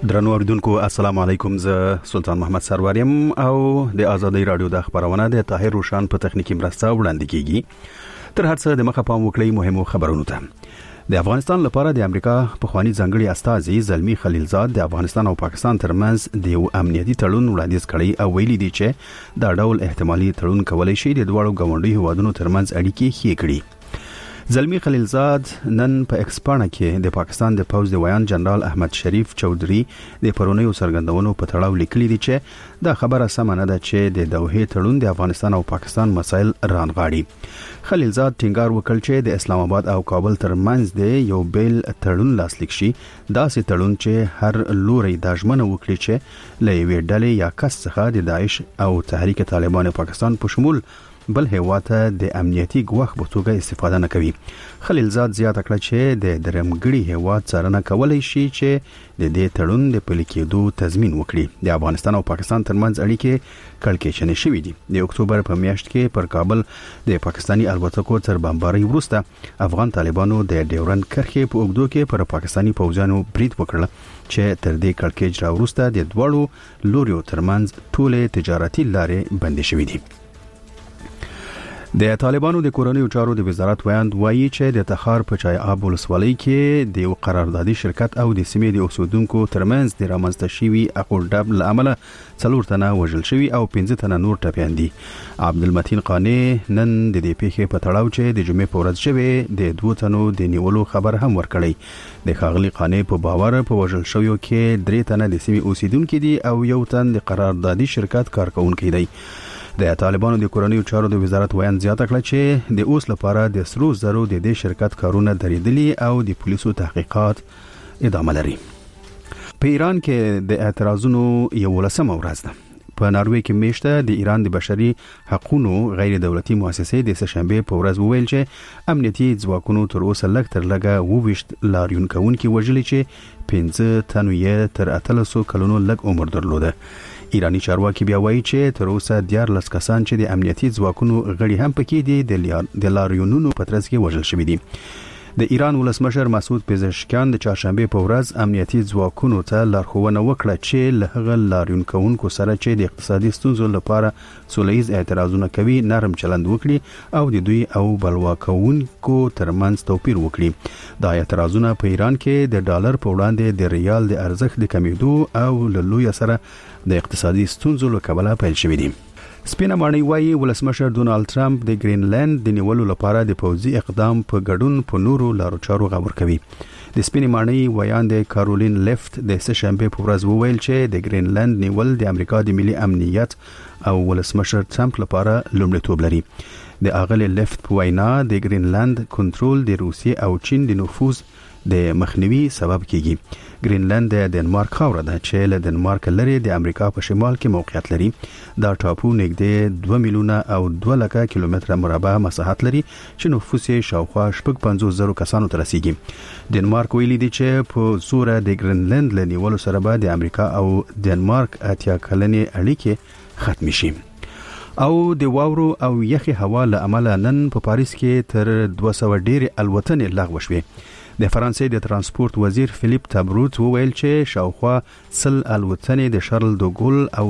درنو اوریدونکو السلام علیکم، زه سلطان محمد سروریم او د ازادۍ رادیو د خبرونه د طاهر روشان په تخنیکی مرسته وړاندې کیږي. تر هر څه د مخه پام وکړئ مهمو خبرونو ته. د افغانستان لپاره د امریکا پخوانی ځانګړي استازي زلمی خلیلزاد د افغانستان او پاکستان ترمنځ د یو امنیتي تړون وړاندیز کړی او ویلي دی چې دا ډول احتمالي تړون کولای شي د دوه غونډي هوادونو ترمنځ اړیکې ښې کړي. زلمی خلیلزاد نن په ایکسپانه کې د پاکستان د پوز د ویان جنرال احمد شریف چودري د پرونیو سرګندونو په تړاو لیکلي دي چې دا خبره سم نه ده چې د دوحه تړون د افغانستان او پاکستان مسایل رانغاړي. خلیلزاد ټینګار وکړ چې د اسلام آباد او کابل ترمنځ د یو بیل تړون لاسلیک شي، داسې تړون چې هر لوري د ژمنه وکړي چې له یوې ډلې یا کس څخه د داعش او تحریک طالبان پاکستان په شمول بل هیواته د امنیتي ګواښ په توګه استفاده نه کوي. خلیلزاد زیاته کړه چې د درمګړي هیواد څارنه کولای شي چې د دې تړون د پلي کېدو تضمین وکړي. د افغانستان او پاکستان ترمنځ اړیکې کړکېچنې شوې دي. د اکتوبر په میاشت کې پر کابل د پاکستاني الوتکو تر بمبارۍ وروسته افغان طالبانو د ډیورن کرښې په اوږدو کې پر پاکستاني پوځیانو برید وکړ چې تر دې کړکېچ را وروسته د دوړو لوريو ترمنځ ټولې تجارتي لارې بندې شوې دي. د طالبانو د کورنیو چارو د وزارت ویاند وایي چې د تخار په چای آب ولسوالۍ کې د یو قراردادي شرکت او د سیمې د اوسیدونکو ترمنځ د رامنځته شوي اقوډب لامل 4 تنه وژل شوي او 15 تنه نور ټپيان دي. عبدالمتین قانی نن د دې پیښې په تړاو چې د جمعې په ورځ شوی د 2 تنو د نیولو خبر هم ورکړی. د خاغلی قانی په باور په وژل شویو کې 3 تنه د سیمې اوسیدونکو دي او یو تن د قراردادي شرکت کارکونکي دی. د طالبانو د کورنیو چارو د وزارت ویان زیاته کړه چې د اوس لپاره د سرو زرو د دې شرکت کارونه درېدلي او د پولیسو تحقیقات ادامه لري. په ایران کې د اعتراضونو 11مه ورځ ده. په ناروې کې میشته د ایران د بشري حقوقو غیر دولتي مؤسسې د سهشنبه په ورځ وویل چې امنیتي ځواکونو تر اوسه لږ تر لږه 22 لاریون کوونکي وژلي چې 15 تنو یې تر 800 کلونو لږ عمر درلوده. ایرانی چارواکي بیا وایي چې تر اوسه 14 کسان چې د امنیتي ځواکونو غړي هم پکې دي د لاریونونو په ترڅ کې وژل شوي دي. د ایران ولسمشر مسعود پزشکیان د چهارشنبه په ورځ امنیتي ځواکونو ته لارښوونه وکړه چې له هغه لاریون کوونکو سره چې د اقتصادي ستونزو لپاره سولهییز اعتراضونه کوي نرم چلند وکړي او د دوی او بلوا کوونکو ترمنځ توپیر وکړي. دا اعتراضونه په ایران کې د ډالر په وړاندې د ریال د ارزښت د کمیدو او له لوی سره د اقتصادي ستونزو له کبله پیل شوې دي. سپینه ماڼۍ وایي ولسمشر ډونالد ټرمپ د ګرینلند د نیولو لپاره د پوځي اقدام په ګډون په نورو لارو چارو غور کوي. د سپینه ماڼۍ ویاند کارولین لیفت د سهشنبه په ورځ وویل چې د ګرینلند نیول د امریکا د ملي امنیت او ولسمشر ټرمپ لپاره لومړیتوب لري. د اغلی لیفت په وینا د ګرینلند کنټرول د روسیې او چین د نفوذ د مخنیوي سبب کیږي. ګرینلند د ډنمارک خاوره ده چې له ډنمارک لري د امریکا په شمال کې موقعیت لري. دا ټاپو نږدې 2 میلیونه او 2 لک کیلومتر مربع مساحت لري چې نفوس یې شاوخوا 50,000 کسانو ته رسیږي. ډنمارک ویلي دی چې په زور د ګرینلند له نیولو سره به د امریکا او ډنمارک 80 کلنې اړیکې ختم شي. او د واورو او یخي هوا له امله نن په پاریس کې تر 200 ډېر الوتنې لغوه شوې. د فرانسې د ترانسپورت وزیر فلیپ تابروت وویل چې شاوخوا 100 الوتنې د شارل دوګول او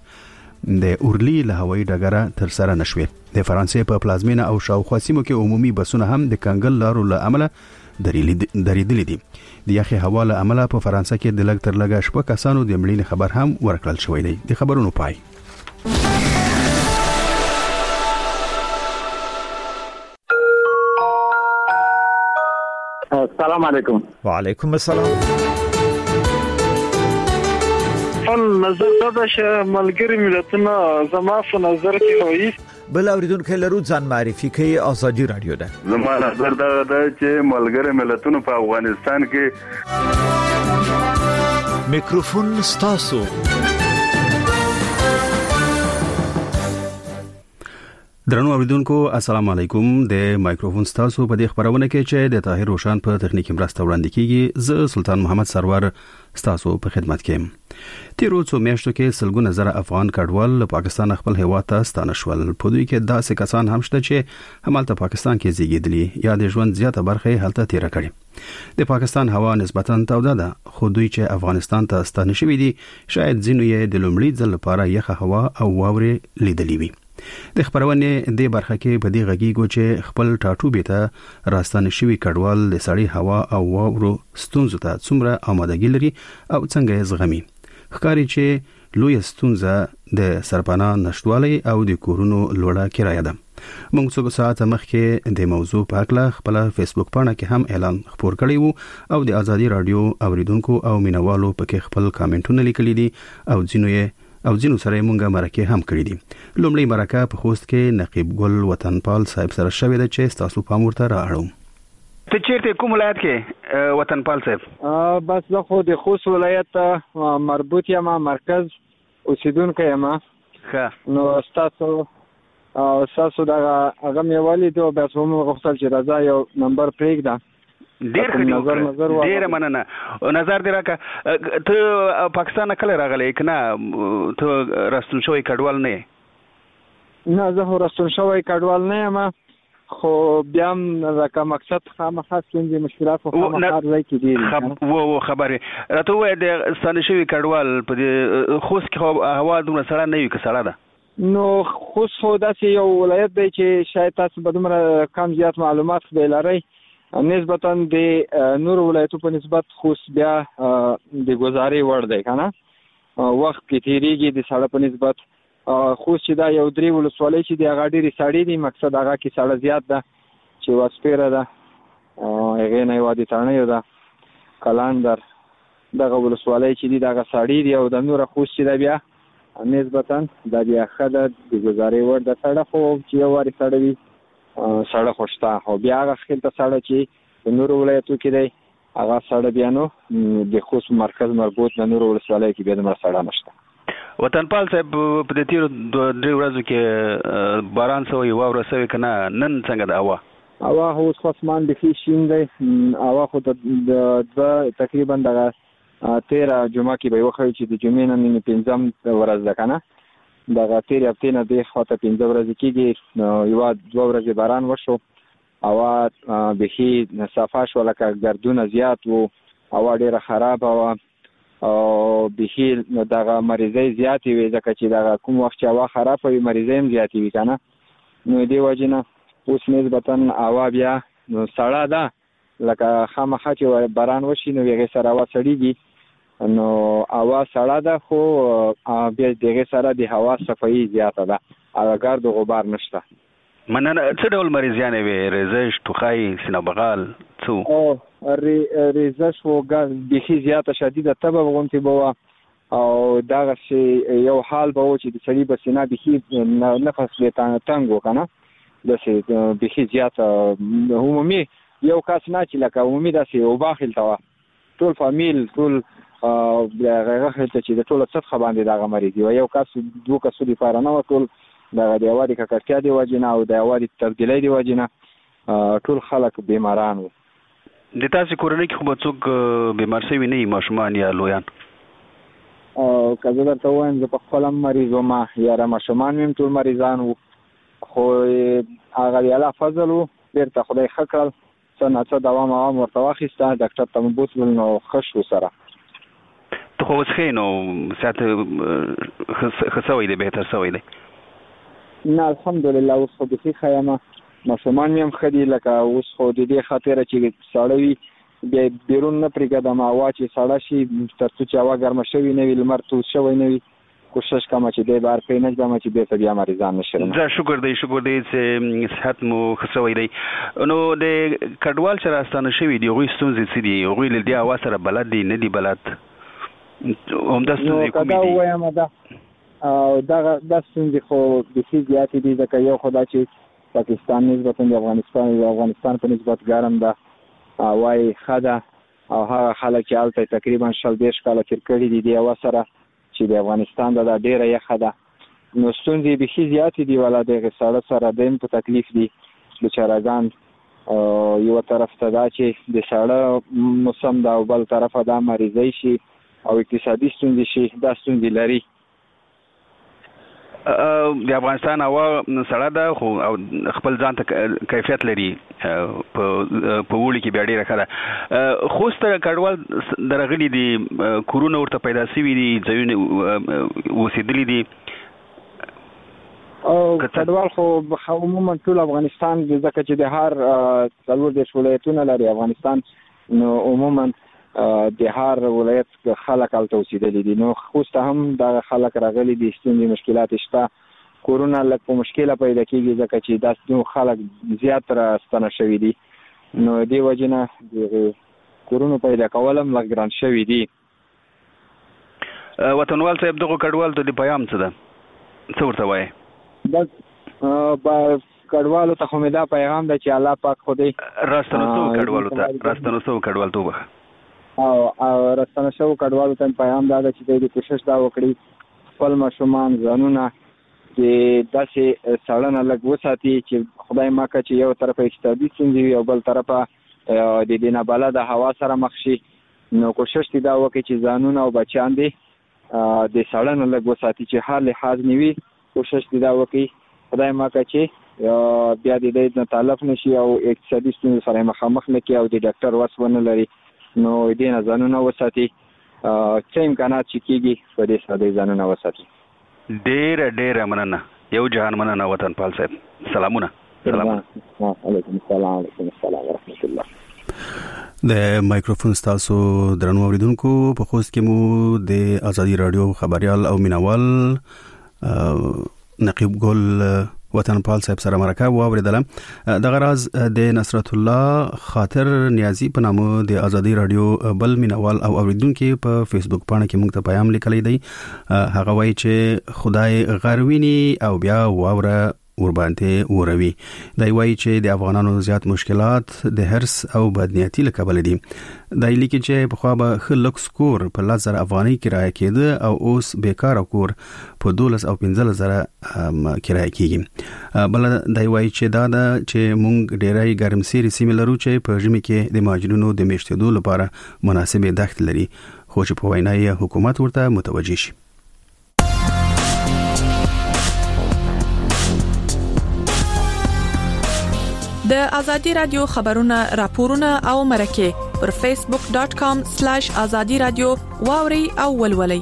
4 د اورلی له هوایي ډګره تر سره نشوي. د فرانسې په پلازمینه او شاوخوا سیمو کې عمومي بسونه هم د کنګل لارو له امله درېدلي دي. د یخي هوا له امله په فرانسه کې د لږ تر لږه 10 کسانو د مړینې خبر هم ورکړل شوی دی. د خبرونو پای. السلام علیکم. وعلیکم السلام. نظر دا چې ملګری ملتونه زما په نظر کې وایي بل اوریدونکو لرو ځان معرفي کوي. ازادي رادیو ده. زما نظر دا چې ملګری ملتونه په افغانستان کې میکروفون ستاسو. درنو اوریدونکو السلام علیکم. د مایکروفون ستاسو په دې خبرونه کې چې د طاهر روشان په تخنیکی مرسته وړاندې کیږي. زه سلطان محمد سرور ستاسو په خدمت کې یم. تیرو څو میاشتو کې سلګونه زره افغان کډوال له پاکستان خپل هیواد ته ستانه شول. په دوی کې داسې کسان هم شته چې همالته پاکستان کې زیږیدلي یا د ژوند زیاته برخه هلته تیر کړي. د پاکستان هوا نسبتاً توده ده، خو دوی چې افغانستان ته ستانه شوي دي شاید ځینو یې د لومړي ځل لپاره یخه هوا او واورې لیدلې وي. د خبرونې د برخه کې په دې غږیږو چې خپل ټاټوبې ته راستانه شوي کډوال د سړې هوا او واورو ستونزو ته څومره آمادګي لري او څنګه یې زغمي. ښکاري چې لوی ستونزه د سرپناه نشټوالي او د کورونو لوړه کرایه ده. موږ څو ساعت مخکې د موضوع په اړه خپل فیسبوک پاڼه کې هم اعلان خپور کړی وو او د ازادي رادیو اوریدونکو او مینوالو پکې خپل کامنټونه لیکلي دي او ځینو سره موږ مرکه هم کړې دي. لومړی مرکه په خوست کې نقیب ګل وطنپال صاحب سره شوې ده چې تاسو پام ورته راوړم. ته چیرته کوم ولایت کې وطنپال صاحب؟ بس زه خو د خوست ولایت مربوط یم، مرکز اوسیدونکو یم. نو تاسو دا هغه مې ولید او بس هم غوښتل چې راځه یو نمبر پرېږده. ډېر ښه، ډېره مننه. نظر دې راکړه، ته پاکستان کله راغلی که نه ته راستون شوی کډوال نه یې؟ نه، زه خو راستون شوی کډوال نه یم، خو بیا هم لکه مقصد خامخا ستونزې مشکلات خو خامخا ځای کې دي. خبرې راته ووایه د ستانه شوي کډوال په دې خوست کې خو هوا دومره سړه نه وي که سړه ده؟ نو خوست خو داسې یو ولایت دی چې شاید تاسو به دومره کم زیات معلومات به لرئ نسبتا د نورو ولایتو په نسبت خوست بیا د ګزارې وړ دی که نه، وخت کې تېرېږي د سړه په نسبت. خوست چې دا یو 3 ولسوالۍ چې د هغه ډېرې سړې دي، مقصد هغه کې سړه زیات ده چې واسپیره ده، هغې نه یې وادي تڼیو ده، کلندر، دغه ولسوالۍ چې دي دغه سړې دي او د نوره خوست چې ده بیا نسبتا دا بیا ښه ده د ګزارې وړ ده. سړه خو چې یو وارې سړه وي سړه خو شته، خو بیا هغه خیل ته سړه چې د نورو ولایتو کې دی هغه سړه بیا نو د خوست مرکز مربوط د نورو ولسوالیو کې بیا دومره سړه نشته. وطنپال صاحب په دې تیرو 2 ورځو کې باران سوی واوره سوی که نه؟ نن څنګه ده هوا؟ هوا خو اوس خو اسمان بیخي شین دی. هوا خو د تقریبا دغه 13 جمعه کې به وښیي چې د جمعې نن 5م ورځ ده که نه، دغه تېرې هفتې نه دې خواته 15 ورځې کېږي. یوه 2 ورځې باران وشو، هوا بیخي صفا شوه، لکه ګردونه زیات وو، هوا ډېره خرابه وه او بیخي دغه مریضۍ زیاتې وي، ځکه چې دغه کوم وخت چې هوا خرابه وي مریضۍ هم زیاتې وي که نه. نو دې وجې نه اوس نسبتا هوا بیا سړه ده، لکه خامخا چې باران وشي نو هغې سره هوا سړېږي، نو هوا سړه ده خو بیا د هغې سره د هوا صفایي زیاته ده، هغه ګرد و غبار نشته. مننه. څه ډول مریضیانې وې؟ ریزش، ټوخی، سینه بغال، څه؟ ریزش و بیخي زیاته شدیده تبه غوندې به وه او دغسې یو حال به و چې د سړي به سینه بیخي نفس به تنګ و که نه، داسې بیخي زیاته عمومي یو کس نه چې لکه عمومي داسې وبا خلته وه، ټول فامیل ټول هغه خلته چې د ټوله سطحه باندې دغه مریض وه، یو کس 2 کسو لپاره نه وه، ټول دغه د هوا د ککړتیا د وجې نه او د هوا د تبدیلۍ د وجې نه ټول خلک بیماران وو. د تاسې کورنۍ کې خو به څوک بیمار شوي نه وي، ماشومان یا لویان؟ که زه درته ووایم زه په خپله هم مریض وم، یاره ماشومان مې هم ټول مریضان وو، خو هغه د الله فضل وو، بېرته خدای ښه کړل، څه نه څه دوام ورته واخیسته، ډاکټر ته مو بوتلل نو ښه شو سره. ته خو اوس ښه یې نو صحت ښه سوی دی، بهتر سوی دی؟ نه الحمدلله اوس خو بیخي ښه یم، ماشومان مې هم ښه دي، لکه اوس خو د دې خاطره چې ساړه وي بیا بیرون نه پرېږدم، هوا چې ساړه شي تر څو چې هوا ګرمه شوې نه وي، لمر تود شوی نه وي، کوشش کوم چې دی بهر پرې نه ږدم چې بېرته بیا مریضان نه شم. زه شکر دی چې صحت مو ښه سوی دی. نو د کډوال چې راستانه شوي دي هغوی ستونزې څه دي؟ هغوی له دې هوا سره بلد دي نه دي بلد؟ همدا ستونزې کومې دي؟ نو ووایم دا ستونزې خو بیخي زیاتې دي، ځکه یو خو دا چې پاکستان نسبتا د افغانستان په نسبت ګرم ده، هوا یې ښه ده او هغه خلک چې هلته تقریبا 20 کاله تېر کړي دي د هوا سره چې د افغانستان ده ډېره یخه ده، نو ستونزې بیخي زیاتې دي، والا د هغې ساړه سره دویم په تکلیف دي بیچارهګان. یوه طرف ته دا چې د ساړه موسم ده او بل طرفه دا مریضۍ شي او اقتصادي ستونزې شي دا ستونزې لري. د افغانستان هوا سړه ده خو خپل ځان ته کیفیت لري په وړي کې بیا ډېره ښه ده. خوست کډوال درغلي دي کورونه ورته پیدا شوي دي ځایونه اوسېدلي دي او کډوال خو عموما ټول افغانستان ځکه چې د هر 40 ولایتونه لري افغانستان نو عموما د هر ولایت خلک هلته اوسېدلي دي. نو خوست هم دغه خلک راغلي دي ستونزې مشکلات شته کورونه لږ په مشکله پیدا کېږي ځکه چې دا خلک زیات راستنه شوي دي نو دې وجې نه د کورونو پیدا کول هم لږ ګران شوي دي. وطنوال صاحب دغه کډوالو ته د پیغام څه ده څه ورته وایي؟ کډوالو ته خو مې دا پیغام ده چې الله پاک خدای راستنه شوو کډوالو ته او راستنه شوو کډوالو ته پیغام دا ده چې دوی کوشش دا وکړي خپل ماشومان ځانونه چې داسې سړنه لږ وساتي چې خدای ماکه چې یو طرفه اقتصادي ستونزې وي او بل طرفه د دې نابلده هوا سره مخ شي نو کوشش دې دا وکړي چې ځانونه او بچیان دې د سړنه لږ وساتي چې هر لحاظ نیوي کوشش دې دا وکړي خدای ماکه چې بیا دې نه تلف نشي او اقتصادي ستونزې سره مخامخ نه کړي او د ډاکټر وس ونه لري نو دې نه ځانونه وساتي څه امکانات چې کېږي په دې سره دې ځانونه وساتي. ډېره مننه یو جهان مننه وطنپال صاحب سلامونه. علیکم السلام ورحمت الله. د مایکروفون تاسو درنو اوریدونکو په خوست کې مو د ازادي رادیو خبريال او مینوال نقیب ګل وطنپال صاحب سره مرکه واوریدله. د غراز د نصرت الله خاطر نیازی په نامه د ازادي رادیو بل مینوال او اوریدونکو په فیسبوک باندې کې موږ ته پیغام لیکلی دی. هغه وایي چې خدای غروینی او بیا واوره ورباندې وروي. دا وایي چې د افغانانو زیات مشکلات د هرس او بدنیتی له کبل دي. دا لیکي چې په خو به خلک سکور په 1000 افغاني کرایه کېده او اوس بیکاره کور په 12 او 15000 کرایه کېږي. بل دا وایي چې دا چې مونږ ډېرای ګرمسيري سیمه لرو چې په ژمي کې د مهاجرونو د میشتېدو لپاره مناسبه دښت لري خو چې په وینای حکومت ورته متوجي شي. د ازادي رادیو خبرونه راپورونه او مرکه پر facebook.com/azadi radio واوري او ولولي.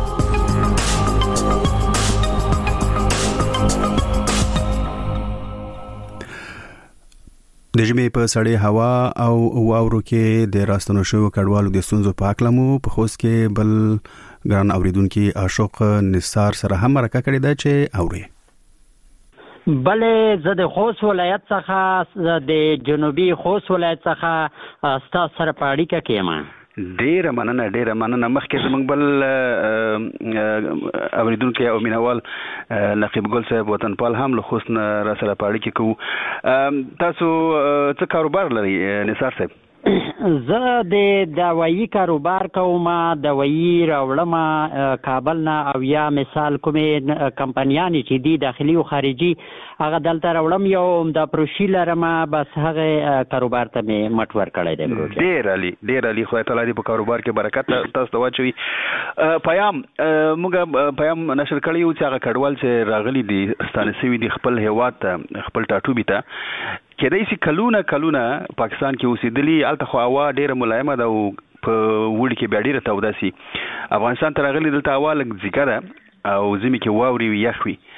د ژمي په سړې هوا او واورو کې د راستنو شوو کډوالو د ستونزو په اړه مو په خوست کې بل ګران اوریدونکو عاشق نثار سره هم مرکه کړې ده چې اوري. بله زه د خوست ولایت څخه د جنوبي خوست ولایت څخه ستاسو سره په اړیکه کې یم. ډېره مننه مخکې زموږ بل اوریدونکو او مینوال نقیب ګل صاحب وطنپال هم له خوست را سره په اړیکه کوو. تاسو څه کاروبار لرئ نثار صاحب؟ زه د دوايي کاروبار کوم. دوايي راوړم کابل نه او یا مثال کومې کمپنیانې چې دي داخلي او خارجي هغه دلته راوړم یو د پروشي لرم بس هغه کاروبار ته مې مټ ور کړی دی. ډېر علي خدای تعالی دې په کاروبار کې برکت تاسو ته واچوي. موږ پیام نشر کړی یو چې هغه کډوال چې راغلي دي ستانه سوي دي خپل هیواد ته خپل ټاټوبي ته کېدای شي کلونه پاکستان کې اوسېدلي الته خو هوا ډېره ملایمه ده او په وړي کې بیا ډېره توده سي. افغانستان ته راغلي دلته هوا لږ ځیګه ده او ژمي کې واوري وي یخ وي.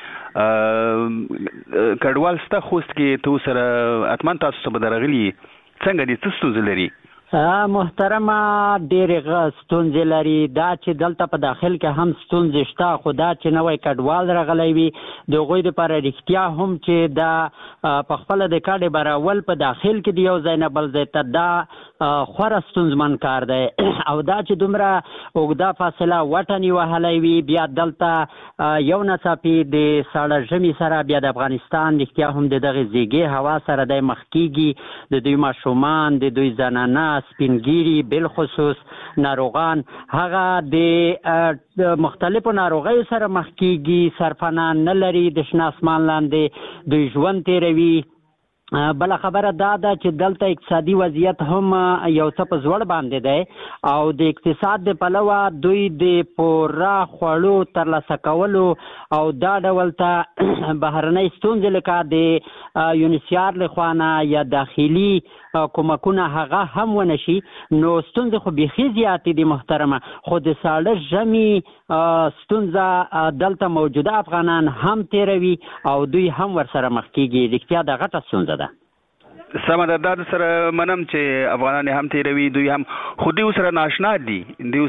کډوال ستا خوست کې تو سره اتمن تاسو څه به درغلي څنګه دي څه ستونزې لري؟ محترمه ډېرې ستونزې لري. دا چې دلته په داخل کې هم ستونزې شته خو دا چې نوی کډوال راغلی وي د هغوی دپاره رښتیا هم چې دا په خپله د کډې براول په داخل کې د یو ځای نه بل ځای ته دا خورا ستونزمن کار دی او دا چې دومره اوږده فاصله وټنې وهلی وي بیا دلته یو ناڅاپي د ساړه ژمي سره بیا د افغانستان رښتیا هم د دغې زیږې هوا سره دی مخ کېږي. د دوی ماشومان د دوی زنانه سپینګیری بالخصوص ناروغان هغه د مختلفو ناروغیو سره مخ کېږي سرپناه نه لري د شنه اسمان لاندې دوی ژوند تیروي بل خبره دا ده چې دلته اقتصادي وضعیت هم یو څه په زوړ باندې دی او د اقتصاد د پلوه دوی د پوره خوړو ترلاسه کولو او دا ډول ته بهرنۍ ستونزې لکه د یونیسیار لخوا نه یا داخلي کومکونه هغه هم ونشي نو ستونزې خو بیخي زیاتې دي محترمه خو د ساړه ژمي ستونزه دلته موجوده افغانان هم تیروي او دوی هم ورسره مخ کیږي رښتیا د غټه ستونزه ده سمه ده دا سره منم چې افغانان هم تیروي دوی هم خو دوی سره ناشنا دي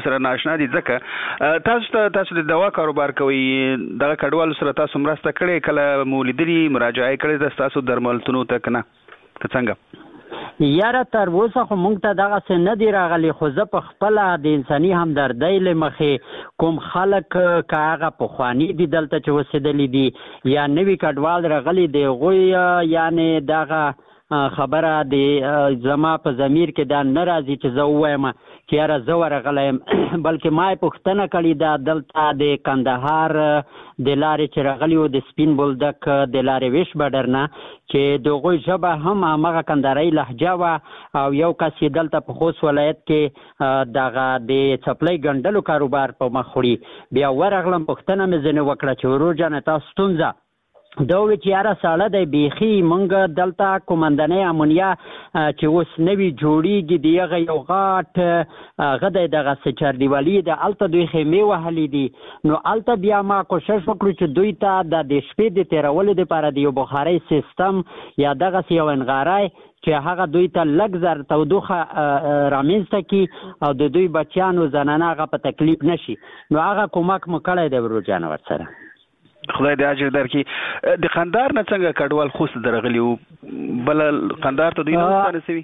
ځکه تاسو د دوا کاروبار کوي دغه کډوالو سره تاسو مرسته کړې کله مو لیدلي مراجعه کړې د تاسو درملتونو ته کنه ته څنګه یاره تر اوسه خو موږ ته دغه څه نه دی راغلی خو زه په خپله د انساني همدردۍ له مخې کوم خلک که هغه پخواني دي دلته چې اوسېدلي دي یا نوي کډوال راغلي د هغوی یعنې دغه خبره د زما په ضمیر کې دا نه راځي چې زه ووایم چې یاره زه ورغلی یم بلکې ما یې پوښتنه کړې ده دلته د کندهار د لارې چې راغلي وو د سپین بولدک د لارې ویش بډر نه چې د هغوی ژبه هم همغه کندهارۍ لهجه وه او یو کس یې دلته په خوست ولایت کې دغه د څپلۍ ګنډلو کاروبار په مخ وړي بیا ورغلم پوښتنه مې ځینې وکړه چې ورور جانه تاسو ستونزه دا وی چې یاره ساړه دی بیخي مونږ دلته کومندنۍ امونیا چې اوس نوي جوړیږي د هغه یو غاټ هغه دی دغه چاردیوالي د هلته دوی خیمې وهلي دي نو هلته بیا ما کوشش وکړو چې دوی ته د شپې د تېرولو دپاره د یو بخارۍ سیستم یا دغسې یو انغاری چې هغه دوی ته لږ زر تودوخه رامنځته کړي او د دوی بچیانو زنانه هغه په تکلیف نشي نو هغه کومک مو کړی دی ورور جانه ورسره خدای دې اجر درکړي د قندهار نه څنګه کډوال خوست درغلي وو بل قندهار ته دوی نه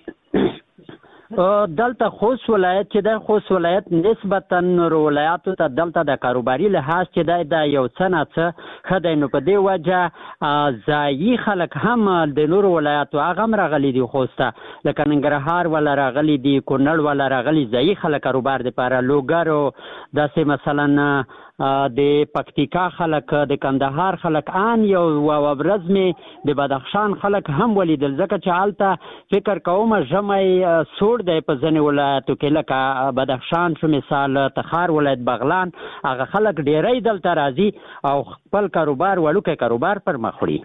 ورسوي دلته خوست ولایت چې د خوست ولایت نسبتا نورو ولایاتو ته دلته د کاروباري لحاظ چې د یو څه نه څه ښه دی نو په دې وجه ځایي خلک هم د نورو ولایاتو هغه هم راغلي دي خوست ته لکه ننګرهار والا راغلي دي کونړ والا راغلي ځایي خلک کاروبار دپاره لوګرو داسې مثلا د پکتیکا خلک د کندهار خلک آن یو ورځ مې د بدخشان خلک هم ولیدل ځکه چې هلته فکر کوم ژمی سوړ دی په ځینې ولایتو کې لکه بدخشان شو مثال تخار ولایت بغلان هغه خلک ډیری دلته راځي او خپل کاروبار وړوکی کاروبار پر مخ وړي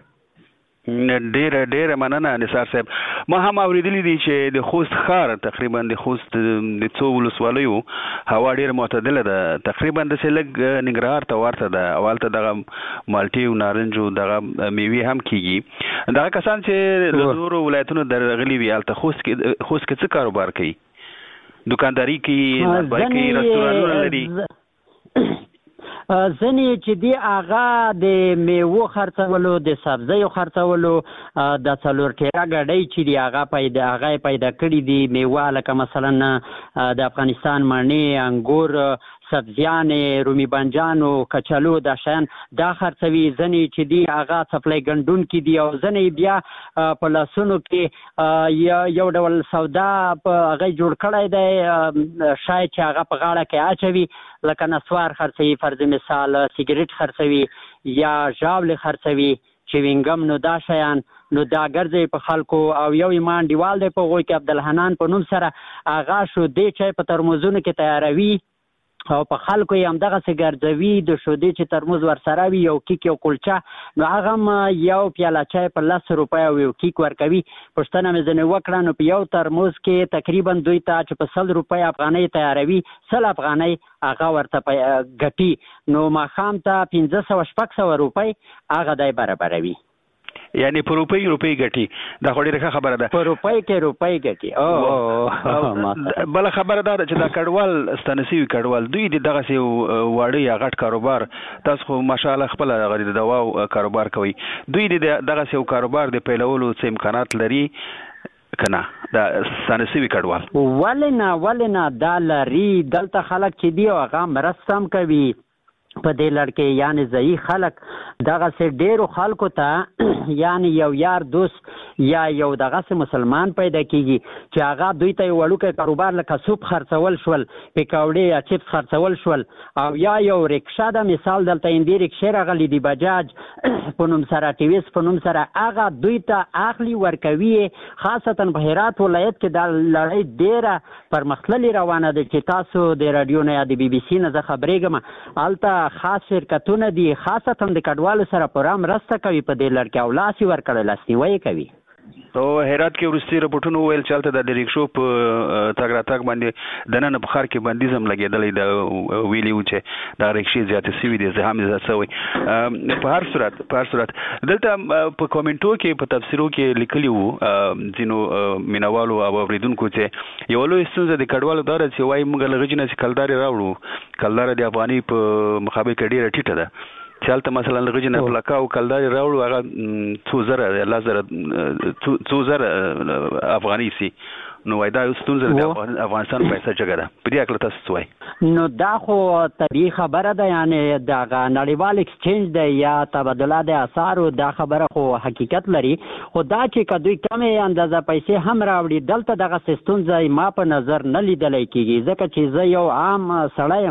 ډیره مننه نثار صاحب ما هم اوریدلی دي چې د خوست ښار تقریبا د خوست د څو ولسوالیو هوا ډیره معتدله ده تقریبا داسې لږ ننګرهار ته ورته ده او هلته دغه مالټې او نارنج او دغه میوې هم کیږي دغه کسان چې له نورو ولایتونو درغلي وي هلته خوست کې څه کاروبار کوي دکانداري کوي نسباري کوي رستورانونه لري ځینې چې دی هغه د میوو خرڅولو د سبزیو خرڅولو د څلور ټیره ګاډۍ چې دی هغه پیدا کړي دي میوه لکه مثلا د افغانستان مڼې انګور سبزیانې رومي بانجانو کچالو دا شیان دا خرڅوي ځینې چې دی هغه څپلۍ ګنډونکي دي او ځینې بیا په لاسونو کې یو ډول سودا په هغه جوړ کړی دی شاید چې هغه په غاړه کې اچوي لکه نسوار خرڅوي فرض مثال سیګریټ خرڅوي یا ژاولې خرڅوي چوینګم نو دا شیان نو دا ګرځي په خلکو او یو ایمان دیوال دی په هغوی کې عبدالحنان په نوم سره هغه شودې چای په ترموزونو کې تیاروي او په خلکو یې همدغسې ګرځوي د شودې چې ترموز ورسره وي یو کیک یو کلچه نو هغه هم یو پیاله چای په 10 روپۍ او یو کیک ورکوي پوښتنه مې ځینې وکړه نو په یو ترموز کې تقریبا دوی ته چې په 100 روپۍ افغانۍ تیاروي 100 افغانۍ هغه ورته ګټي نو ماښام ته 1500-1600 روپۍ هغه دی برابروي یعنی په روپۍ ګټي دا خو ډېره ښه خبره ده په روپۍ کې روپۍ ګټي بله خبره دا ده چې دا کډوال ستانه شوي کډوال دوی د دغسې واړه یا غټ کاروبار تاسو خو ماشاءالله خپله د دوا کاروبار کوئ دوی د دغسې یو کاروبار د پیلولو څه امکانات لري که نه دا ستانه شوي کډوال ولې نه دا لري دلته خلک چې دي هغه مرسته هم کوي په دې لړ کې یعنی ځایي خلک دغسې ډېرو خلکو ته یعنی یو یار دوست یا یو دغه مسلمان پیدا کیږي چې هغه دوی ته وړوکه کاروبار لکه سوپ خرڅول شول، پکوړې یا چپس خرڅول شول، او یا یو رکشا د مثال دلته اندې رکشې راغلي دي بجاج په نوم سره ټي وي اس په نوم سره هغه دوی ته اخلي ورکوي. خاصتا په هرات ولایت کې د لړۍ ډیره پرمختللې روانه ده چې تاسو د رادیو نه یا د بي بي سي نه زه خبرېږم هلته خاص شرکتونه دي خاصتا د کډوالو سره پوره مرسته کوي په دې لړ کې او لاس یې ورکړی لاسنیوی کوي. او هرات کې وروستي رپورټونه ویل چې هلته د ریکشو په تګ راتګ باندې دننه په ښار کې بندیز هم لګېدلی د ویلي و چې دا ریکشې زیاتې سوي دي زحام زیات سوی. په هر صورت دلته په کومنټو کې په تفسیرو کې لیکلي وو ځینو مینوالو او اورېدونکو چې یوه لویه ستونزه د کډوالو دا ده چې وایي موږ له غږ نه چې کلدارې راوړو، کلداره د افغاني په مقابل کې ډېره ټیټه ده چې هلته مثلا له غږ نه پلکه او کلدارې راوړو هغه څو زره افغاني سي. نو وای دا ستونزه د افغانستان پیسې جګه ده. په دې اړه تاسو څه وایي؟ نو دا خو طبیعي خبره ده، یعنی دغه نړیوال اکسچینج دی یا تبادله د اسعارو، دا خبره خو حقیقت لري. خو دا چې که دوی کمې اندازه پیسې هم راوړي دلته دغه ستونزه ما په نظر نه لیدلی کېږي، ځکه چې زه یو عام سړی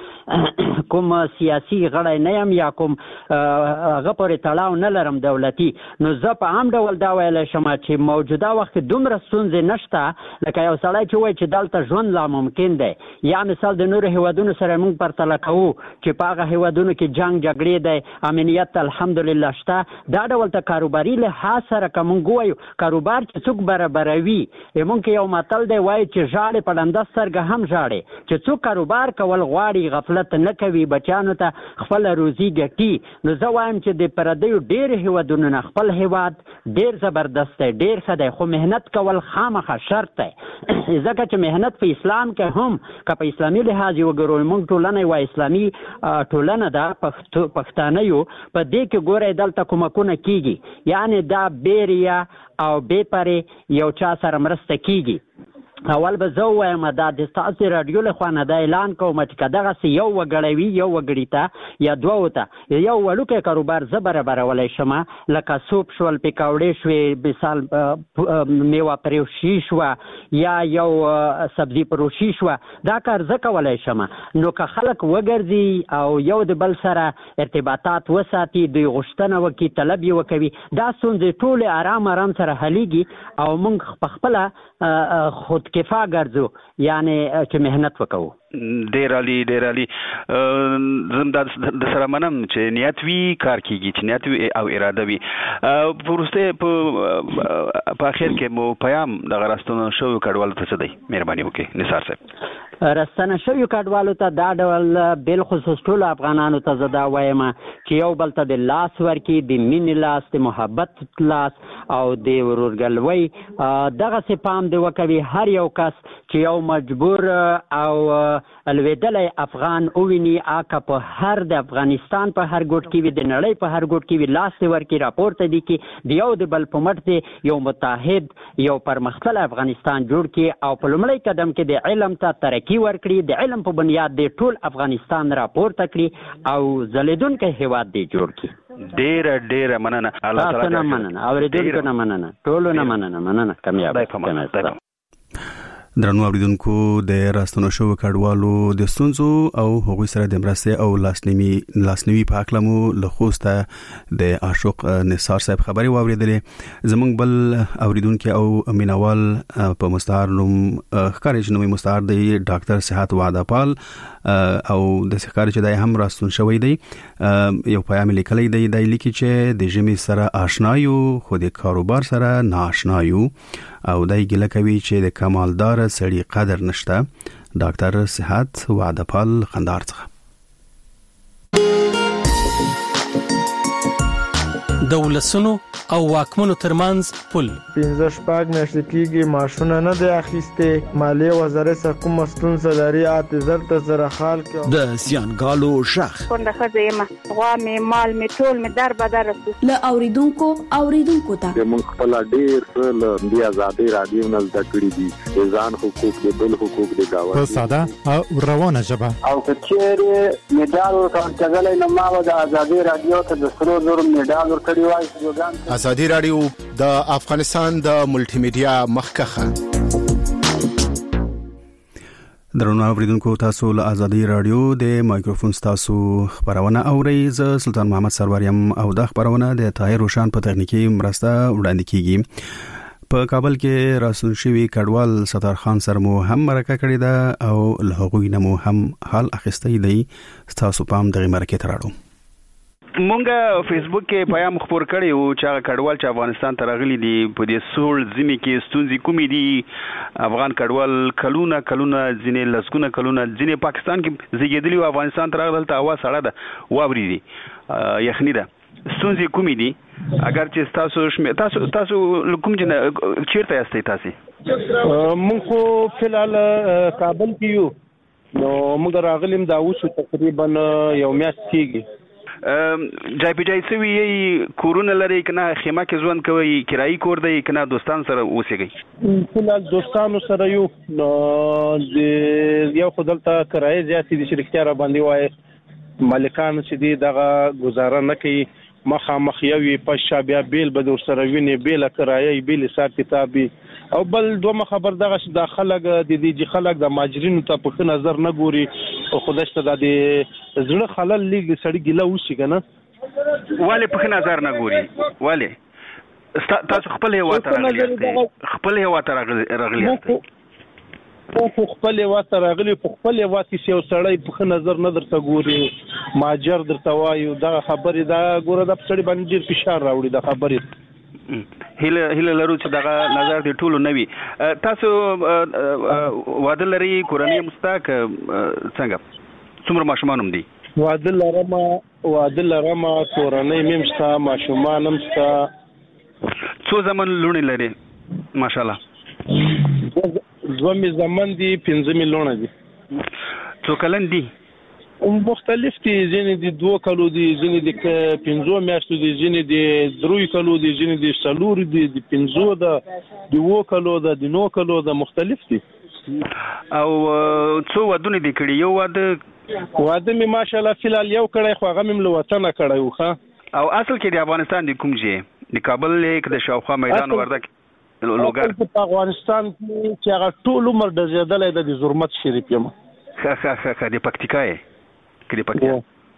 یم، کوم سیاسي غړی نه یم یا کوم هغه پورې تړاو نه لرم دولتي. نو زه په عام ډول دا ویلی شم چې موجوده وخت دومره ستونزې نشته لکه یو سړی چې وایي چې دلته ژوند لا ممکن دی، یا مثال د نورو هیوادونو سره موږ پرتله کوو چې په هغه هیوادونو کې جنګ جګړې دی، امنیت الحمدلله شته. دا ډول ته کاروباري لحاظ سره که موږ ووایو کاروبار چې څوک برابروي، موږ کې یو متل دی وایي چې ژاړې په ړنده سترګه هم ژاړې، چې څوک کاروبار کول غواړي غفلت نه کوي، بچیانو ته خپله روزي ګټي. نو زه وایم چې د پردیو ډېر هیوادونو نه خپل هیواد ډېر زبردست دی، ډېر ښه دی، خو محنت کول خامخا شرط دی، ځکه چې محنت په اسلام کې هم که په اسلامي لحاظ وګورو موږ ټولنه یوه اسلامي ټولنه ده، پښتانه یو، په دې کې ګورئ دلته کومکونه کیږي، یعنی دا بیریا او بې پرې یو چا سره مرسته کیږي. اول به زه ووایم دا د ستاسو راډیو له خوا نه دا اعلان کوم چې که دغسې یو وګړی وي یو وګړي ته یا دوو ته یو وړوکی کاروبار زه برابرولی شم، لکه سوپ شول، پکوړې شوې، مثال میوه پروشي شوه یا یو سبزي پروشي شوه، دا کار زه کولی شم. نو که خلک وګرځي او یو د بل سره ارتباطات وساتي، دوی غوښتنه وکړي، طلب یې وکوي، دا ستونزې ټولې آرام سره حلیږي او موږ په خپله خود کفا ګرځو، یعنی چې محنت وکړو. ډېر عالي زم د سره منم چې نیت وي کار کیږي، چې نیت وي او اراده وي. په وروسته په اخر کې مو پیام دغه راستنو شویو کډوالو ته څه دی؟ مهرباني وکړئ نثار صاحب. راستنه شویو کډوالو ته دا ډول بالخصوص ټولو افغانانو ته زه دا وایم چې یو بل ته د لاس ورکړي، د مینې لاس، د محبت لاس او د ورورګلوۍ دغسې پام دې وکوي. هر یو کس چې یو مجبور او الویدلی افغان وویني، که په هر د افغانستان په هر ګوټ کې وي، د نړۍ په هر ګوټ کې وي، لاس دې ورکړي، راپورته دې کړي، د یو د بل په مټ دې یو متحد یو پرمختللی افغانستان جوړ کړي او په لومړی قدم کې د علم ته ترقي ورکړي، د علم په بنیاد دې ټول افغانستان راپورته کړي او ځلیدونکی هیواد دې جوړ کړي. ډېره مننه. تاسو نه مننه، اورېدونکو نه مننه، ټولو نه مننه. کامیاب. درنو اوریدونکو، د راستنو شو کډوالو د ستونزو او هغوی سره د مرستې او لاسنیوي په هکله مو له خوسته د عاشق نثار صاحب خبرې واورېدلې. زموږ بل اوریدونکي او مینوال په مستعار نوم ښکاري چې نوم یې مستعار دی ډاکټر صحت وعده پال او د ښکاري چې دی هم راستون شوی دی. یو پیام لیکلی دی، دی لیکي چې د ژمي سره آشنا یو خو د کاروبار سره ناآشنا یو او دای ګیله کوي چې د کمالدار سړي قدر نشته. ډاکټر صحت وعده پال خندار څخه. د ولسونو او واکمنو ترمنځ پل 15 میاشتې کېږي ماشونه نه دی اخیسته، مالیه وزارت څخه کوم ستونزه لري، اعتذار ته سره حال کې د سیانګالو شخ څنګه خزیمه غوا می مال می ټول می در بدر له اوریدونکو ته موږ خپل ډیر څه د آزادۍ رادیو نه زده کړی دي، ځان حقوق د بل حقوق د گاوه په ساده او روانه ژبه او کچېره میډال ورته ځلې نه ما د آزادۍ رادیو ته د 300 میډال ورته کړي وای وګان. ازادي رادیو د افغانستان د ملټي میډیا مخکخه. درنو اوریدونکو، تاسو له ازادي رادیو د مایکروفون تاسو خبرونه اورئ. زه سلطان محمد سروریم او د خبرونه د طاهر روشان په تخنیکی مرسته وړاندې کیږي. په کابل کې راسل شوی کډوال ستار خان سره مو هم مرکه کړې ده او له هغوی نه مو هم حال اخیستی دی. تاسو پام دغه مرکه تراړو. مونږه فیسبوک کې پیغام خبر کړی او چې کډوال چې افغانستان ته راغلي دي په دې سول ځمې کې ستونزې کومې دي. افغان کډوال کلونه ځینې لسګونه کلونه ځینې پاکستان کې زیږیدلي او افغانستان ته راغلل ته هوا سړه ده، واوري دي، یخني ده. ستونزې کومې دي؟ اگر چې تاسو کوم چیرته یاستئ تاسو؟ مونږ خو فلحال کابل کې یو، نو موږ راغلیم دا اوس تقریبا یو میاشت کېږي. جای په جای سوي کورونه لري کنه خیمه کې ژوند کوي، کرایي کور دی کنه دوستان سره اوسېږي؟ فلحال دوستانو سره یو، نو یو خدلته کرایي زیاتې دي چې رښتیا را باندې وایي مالکان چې دي دغه گزاره نه کوي. مخامخ یوې پښه بیا بیل به در سره ویني، بیل کرایي بیل حساب کتابي. او بل دوه خبر دغه چې د خلک د دې خلک د ماجرینو ته په نظر نه ګوري او خدای ته د زړه خلل لګ سړی ګیله وشي کنه. والے په نظر نه ګوري، والے تاسو خپل هوا ته راغلی په خپل هوا ته راغلی په خپل هوا کې یو سړی په نظر نه درته ګوري، ماجر درته وایي دا خبرې دا ګوره د سړی باندې ډیر فشار راوړي د خبرې. هیله لرو چې دغه نظر دې ټولو نوي. تاسو واده لري، کورنۍ مستاک څنګه څومره ماشومان هم دي؟ واده لرم کورنۍ مې شته، ماشومان هم شته. څو زمن لونې لري؟ ماشاءالله دوه مې زمن دي، 15 مې لونه دي. څو کلن دي؟ مختلف دي، ځینې دي 2 کلو دي، ځینې دي 15 میاشتو دي، ځینې دي 3 کلو دي، ځینې دي 4 دي، د 15 ده، د 2 کلو ده، د 9 کلو ده، مختلف دي. او څو ودونه دي کړي؟ یو واده مې ماشاءالله فلحال یو کړی، خو هغه مې له وطنه کړی و. او اصل کې د افغانستان د کوم ځای؟ د کابل لیک د شاوخوا میدان وردک لوګر؟ په افغانستان کې چې هغه ټول عمر د زیادلې د زرمت شریف یم. ښه د پکتیکا یې؟ پکتیا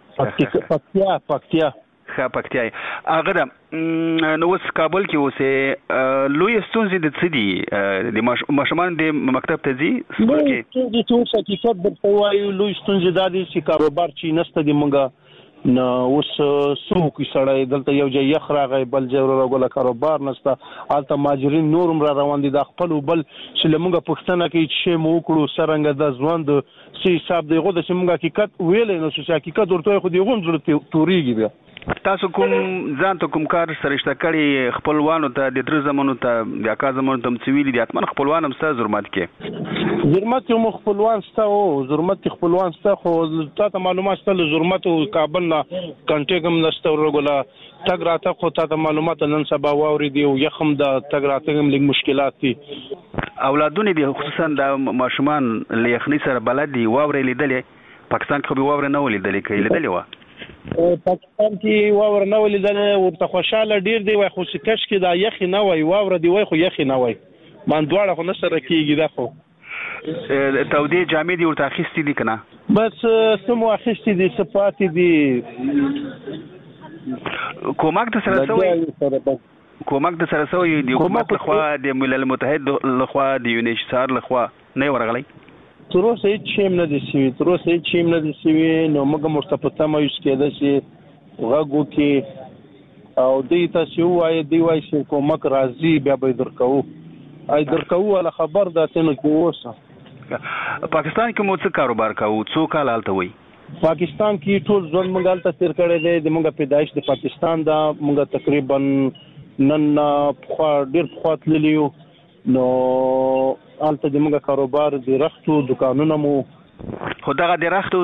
پکتیا هغه ده. نو اوس کابل کې اوسې لوی ستونزې د څه دي؟ د ماشومان د مکتب ته ځي؟ ستونزې چې اوس حقیقت درته وایو لوی ستونزې دا دي چې کاروبار چې نشته دی مونږ نو اوس څوک سړی دلته یو ځای یخ راغی، بل ځای راغله کاروبار نشته، هلته ماجرین نورم را روان دي. دا خپل بل چې له مونږ پوښتنه کوي چې مو وکړو څرنګه د ژوند څه حساب دی، غو د چې مونږ حقیقت ویلی نو چې حقیقت ورته خو دی غو زړه تورېږي. بیا تاسو کوم ځان ته کوم کار سرشته کړي خپلوانو ته، د تر زمانو ته، د اکا زمانو ته مڅویلي دي؟ اتمن خپلوان هم ستا زرمت کې؟ زرمت یو خپلوان ستا او زرمت خپلوان ستا، خو تاسو معلومات ستا له زرمت او کابل نه کنټیک هم نشته ورغله تګ راته، خو تاسو معلومات نن سبا واوري دی او یخم د تګ راته هم لږ مشکلات دي. اولادونه دي خصوصا د ماشومان له یخني سره بلد دي، واوري لیدلې؟ پاکستان کې به واوري نه ولیدلې؟ کې لیدلې و؟ پاکستان کې واور نه ولیدلې، ورته خوشاله ډیر دی وای، خو چې کش کې دا یخي نه وای، واور دی وای خو یخي نه وای، مان دواړه خو نه سره کېږي. دا خو تودې جامې دي ورته اخیستې دي که نه؟ بس سمو اخیستې دي، صفاتې دي. کومک د سره سوی؟ کومک د سره سوی د حکومت لخوا، د ملل متحد لخوا، د یونیسار لخوا نه ورغلی؟ تر اوسه هیڅ شی نه دي سوي، نو موږ مرتبطه ما یوز کېده چې غږ وکړي او دوی تاسو وایي چې کومک راځي بیا به درکوو ولا خبر داتې نو کې اوسه. پاکستان کې مو څه کاروبار کوو؟ څو کال هلته وئ؟ پاکستان کې ټول ژوند موږ هلته تېر کړی دی. د موږ پیدایش د پاکستان ده. موږ تقریبا نن ډېر پخوا تللي یو، نو هلته د موږ کاروبار د رختو دکانونه مو. خو دغه د رختو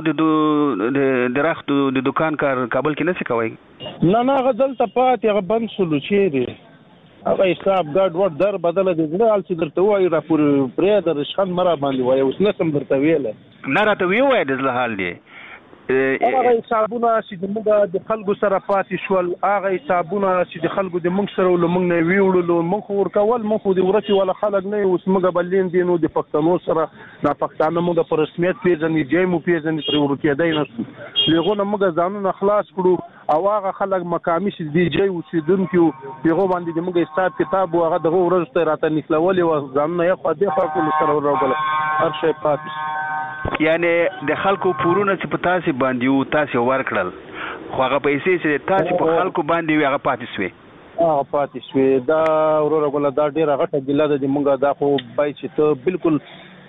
د دکان کار کابل کې نشي کوئ؟ نه هغه دلته پاتې، هغه بند شولو. چیرې هغه حساب ګډ وډ در بدله د زړه هلته درته ووایي راپورې پرېږده رشخند مه را باندې وایي. اوس نسم درته ویلی، نه راته ویې وایه د زړه حال دی. هغه حسابونه چې موږ د خلکو سره پاتې شول هغه حسابونه چې د خلکو د موږ سره ول موږ نه ویوړل موږ ورکول موږ د ورته ولا خلک نه اوس موږ بلین دینو د پښتنو سره نه پښتانه موږ په رسمیت پیژنې جېمو پیژنې پر ورکېدای نه لغونه موږ ځانونه خلاص کړو او هغه خلک مقامي چې دی جې اوسیدونکو پیغو باندې د موږ حساب کتاب او هغه دغه ورځ ته راته نکلولې و ځانونه یې په دې خاطر سره راغله هر شي پاتې یعنی د خلکو پورونه چې په تاسو باندې او تاسو ورکړل خو هغه پیسې چې تاسو په خلکو باندې هغه پاتې شوي دا ورور غول دا ډیره غټه ګله ده د مونږه دا خو بای چې ته بالکل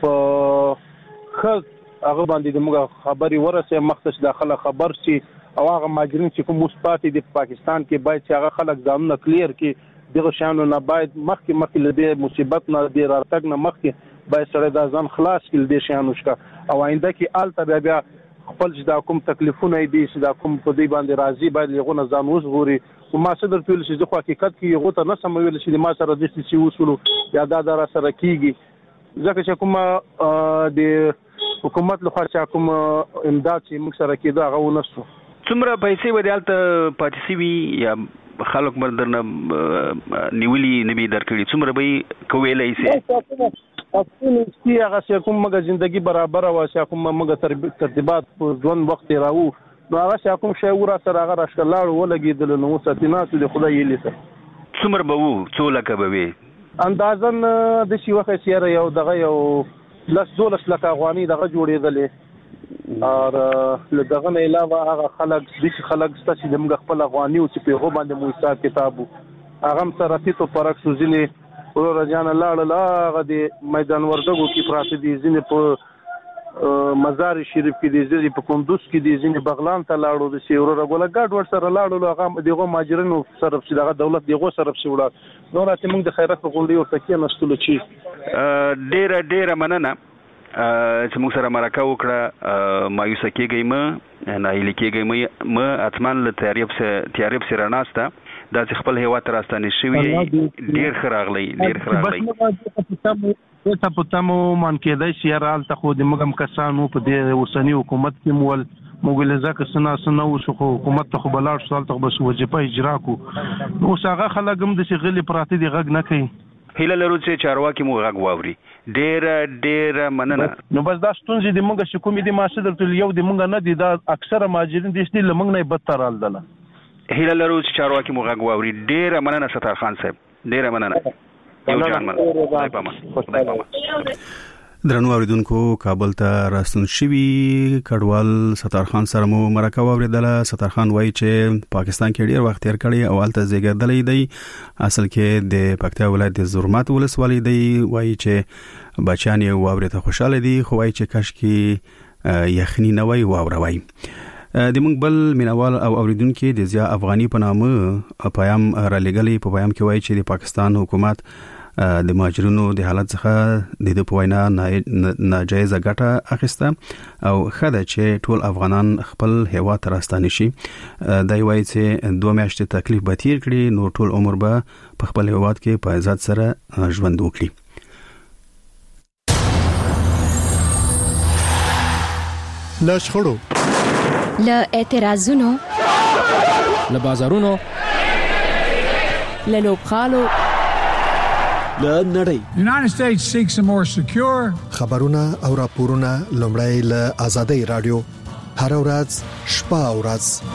په خل هغه باندې د مونږه خبري ورسه مختص داخله خبر شي او هغه ماجرین چې کوم مثبت دي په پاکستان کې باید چې هغه خلک ځانونه کلیر کړي دغه شانو نه باید مخکې له مصیبت نه د راتګ نه مخکې باید سره د ځان خلاص کړي د شانو شکا او آینده کې آلته بیا خپل چې دا کوم تکلیفونه دي چې دا کوم په دې باندې راضي باید لغونه ځان وزغوري او ما صدر ټول چې ځکه حقیقت کې یو ته نه سمویل چې ما سره د سې وصولو یا دا در سره کیږي ځکه چې کوم د حکومت له خوا کوم امداد چې موږ سره کېده هغه ونسو څومره پیسې ودالته پاتې سوي یا خلک مردرنه نیولي نبی درکړي څومره به کویلای سي اصلي چې هغه چې کوم موږ ژوندۍ برابر او چې کوم موږ ترتیبات په ځوان وخت راو نو هغه چې کوم شی ورا سره هغه راشکلاړ ولګیدل نو ستینات د خدای یې لیسه څومره به وو څو لکه به وي اندازن د شي وخت چې یو دغه یو 12 لک افغاني دغه جوړېدلې او دغه نه علاوه هغه خلک ستاسو د موږ خپل افغاني او چې په هو باندې مو حساب کتابو هغه سره تیتو فرق سوزلي ورور جان لاړ هغه د میدان وردګو کې پراته دي ځینې په مزار شریف کې دي ځینې په کندوز کې دي ځینې بغلان ته لاړو د ورور غوله ګډ ور سره لاړو هغه دغه ماجرینو سره چې دغه دولت دغه سره شي وړه نو راته موږ د خیرات په غونډې ورته کې نستلو چی ډیره مننه چې موږ سره مرکه وکړه مایوسه کېږئ مه ناهیلي کېږئ مه اتمن له تیارب سره ناسته دا چې خپل هیواد ته راستانه شوي ډیر ښه راغلی ته په تمو مان کېدای شي رال ته خو د مګم کسانو په دې اوسنی حکومت کې مول موږ لزکه سنا وشو حکومت ته خو بلاړ سوال ته بس وجبه اجرا کو نو څنګه خلک هم د شغلې پراته دي غږ نه کوي هیله لرو چې چارواکي مو غږ واوري ډیر مننه نو بس دا ستونزې د موږ شکومې د ماشه درته یو د موږ نه دي دا اکثره ماجرین دي چې لمنګ نه بدتر حال ده هیله لرو چې چارواکي مو غږ واوري ډیر مننه ستار خان صاحب ډیر مننه یو جان مننه درنو اوریدونکو کابل ته راستون شوی کډوال ستار خان سره مو مرکه واوریدله ستار خان وایي چې پاکستان کې ډیر وخت تیر کړی او الته زیږیدلی دی اصل کې د پکتیا ولایت د زرمات ولسوالۍ دی وایي چې بچیان یې واورې ته خوشاله دي خو وایي چې کاش کې یخني نه وای واوروي د موږ بل مینوال او اوریدونکو د زیا افغاني په نامه پیام را لګلې په پیام کې وایي چې د پاکستان حکومت د مهاجرونو د حالت څخه د په وینا ناجایزه ګټه اخیسته او خدای چې ټول افغانان خپل هیواد ته راستانه شي دای وایي چې 2 میاشتې تکلیف به تیر کړي نو ټول عمر به په خپل هیواد کې په عزت سره ژوند وکړي لشخړو له اعتراضونو له بازارونو له لوبخالو له نړۍ United States seeks a more secure خبرونه او راپورونه لومړی له آزادۍ رادیو هر ورځ شپه او ورځ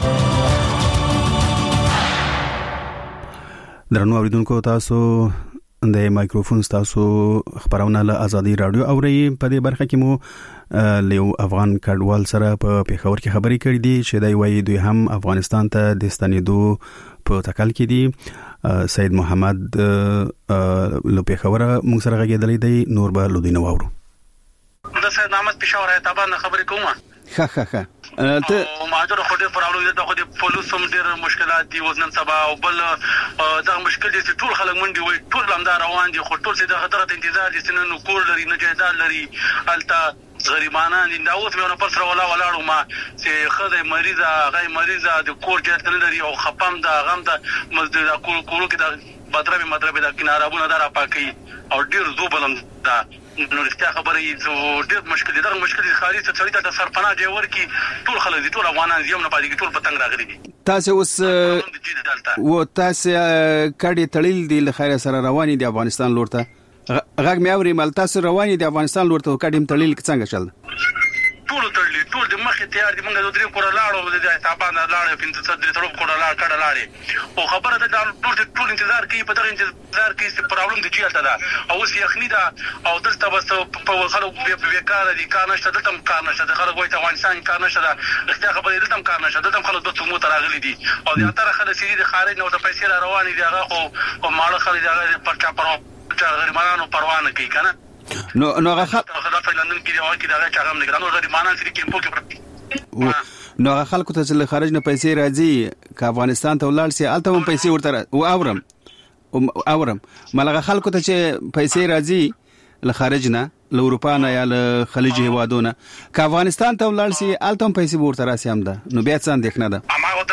درنو اوریدونکو تاسو د مایکروفون تاسو خبرونه له آزادۍ رادیو اوري په دې برخه کې مو لیو افغان کډوال سره په پیښور کې خبرې کړې دي چې دوی وایي دوی هم افغانستان ته د ستنېدو په تکل کې دي سید محمد له پیښور موږ سره غږېدلی دی نور به لودینه واورو د سید محمد پیښور ته باندې خبرې کومه ښه ته ماجر خو دې پرابلم د خو دې پولیس هم ډېر مشکلات دي وزن سبا او بل دا مشکل دي چې ټول خلک منډي وي ټول لمدار روان دي خو ټول چې د خطر انتظار دي چې نن کور لري نه جیدار لري الته غریبانه دي دا اوس مې نه پر سره ولاړو ما چې خدای مریضه غي مریضه د کور جات نه لري او خپم دا غم دا مزد دا کورو کې دا مطلب د کنارهونه دره پاکي او ډیر زوبلم دا نو رښتیا خبره یې ډیر مشکل دي. دا مشکل خاري څه چړې ته سرپناه دی ورکی ټول خلک دي، ټول افغانان یم نه پاتې ټول پتنګ راغلي دي. تاسو اوس و تاسو کډي تړل دي لخيره سره رواني دي افغانستان لورته غږ مې اوري مل تاسو رواني دي افغانستان لورته کډي تړل څنګه چل ټول تړلي ټول د مخه تیار دي. موږ د درې کور لاړو د تابانه لاړو پنځه صدر تر کور لاړ کډه لاړې او خبره ده ټول انتظار کوي په دغه انتظار کې څه پرابلم دي چیرته ده او اوس یخني ده او دلته بس په خلک بیکاره دي، کار نشته، دلته هم کار نشته، خلک وایي افغانستان کار نشته ده. رښتیا خبره دلته هم کار نشته، دلته هم خلک د څومو ته راغلي دي او د اتره خلک سړي د خارج نه ورته پیسې را روانې دي. هغه خو ماړه خلک دي، هغه پرچا غریبانو پروا نه کوي کنه. نو هغه خلک لندن کې دی او کې دا چې هغه نه کوي، نو غریبانان چې کیمپو کې پرتی نو هغه خلکو ته چې خارج نه پیسې راځي که افغانستان ته ولاړ سي الته هم پیسې ورته اورم ملغه خلکو ته چې پیسې راځي له خارج نه له اروپا نه یا له خلیج هیوادونه که افغانستان ته ولاړ سي الته هم پیسې ورته راسي هم ده. نو بیا څه اندېښنه ده؟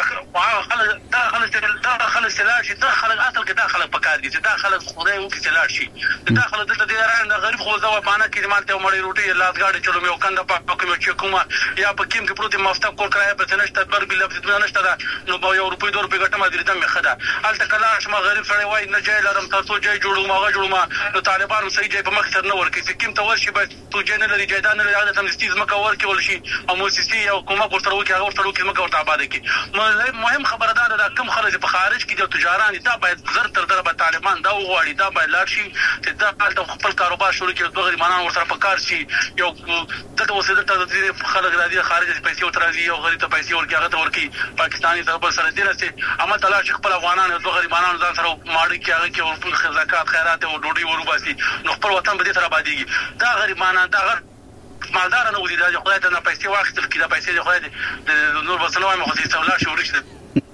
خلک سلاړ شي، دا خلک اصل کې دا خلک پکار دي چې دا خلک خدای وکړي سلاړ شي. دا خلک دلته دی راځي غریب خو زو پانه کې مالته مړی روټي لاسګاډي چلو مې وکنده په کوم چې کومه یا په کیم کې پروت مافتا کول کرای په نشته پر بل په نشته دا نو به یو روپۍ 2 روپۍ ګټه ما دې دمه خده الته کلاش ما غریب سره وای نه جای لرم تاسو جای جوړو ما جوړو نو طالبانو صحیح جای په مخ سر نه ورکی چې کیم ته ورشي به تو جای نه لري جای نه لري هغه تم ستیز مکه ورکی ول شي او موسسي یو کومه ورته ورکی هغه ورته ورکی مکه ورته آباد کی. مهم خبره ده کم خلک په خارج کې د تجاران دا باید زر تر در به طالبان دا وغواړي، دا باید لاړ شي چې دا حالت خپل کاروبار شروع کړي، د غریبانو ورسره په کار شي. یو دغه وسیله ته خلک راځي خارج پیسې وترازي او غریب ته پیسې ورکړي هغه ته ورکړي پاکستاني طرف سره دي رسي اما تلاش خپل افغانان او غریبانو ځان سره ماړي کې هغه کې زکات خیرات او ډوډۍ وروباسي نو خپل وطن به دې سره آبادیږي. دا غریبانان دا مالدار نه ودي دا خدای ته نه پیسې واخیستل کړي، دا پیسې د خدای د نور بسنوي مخ دې څولا شي ورشي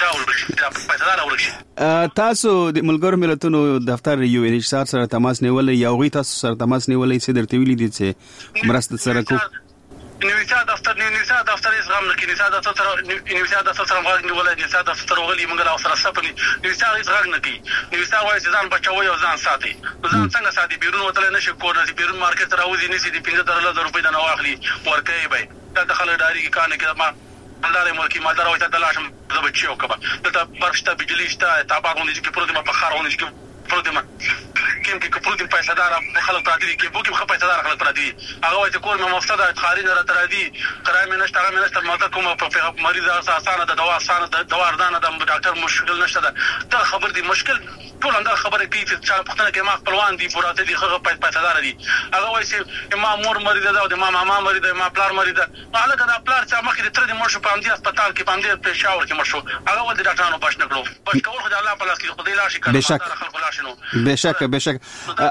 تاسو د ملګرو ملتونو دفتر یو ان ایچ سره تماس نیولې یا غوي تاسو سره تماس نیولې چې درته ویلي دي چې مرسته سره کو نیوسا دفتر یې غم نه کې نیوسا دفتر سره غواړي نیولې نیوسا دفتر وغلي موږ لا سره سپني نیوسا یې غږ نه کوي. نیوسا وایي ځان بچوي او ځان ساتي، ځان څنګه ساتي بیرون وتل نشي کولای، بیرون مارکیټ راوځي نشي د 15000 روپۍ د نواخلي ورکوي به دا دخل داري کې کار نه کوي. ما مالدار ملکی مالدار وایي ته لاشم زبچیو کبا ته پرشته بجلی شته تابعونه چې پروت ما په خارونه چې پروت ما کیم کې پروت پیسې دار خلک پراتی دي کې بوکي پیسې دار خلک پراتی دي هغه وایي چې کور مې مفسده خارج نه تر دي کرای مې نشته هغه مې نشته ماته کوم په مریض اسانه د دوا اسانه د دوا اردانه د ډاکټر مشکل نشته دا خبر دي مشکل ټول اندر خبره کوي چې چا پختنه کې ما خپلوان دي پراته دي خغه پیسې دار دي هغه وایي چې ما مور مریض ده او ما ماما مریض ده ما پلار مریض ده هغه دا پلار چې مخکې د تر دې مرشو په امدی هسپتال کې باندې په شاور کې مرشو هغه ول د ډاکټرانو باش نه کړو باش کول خدای الله په لاس کې خدای لاشي کړه بشک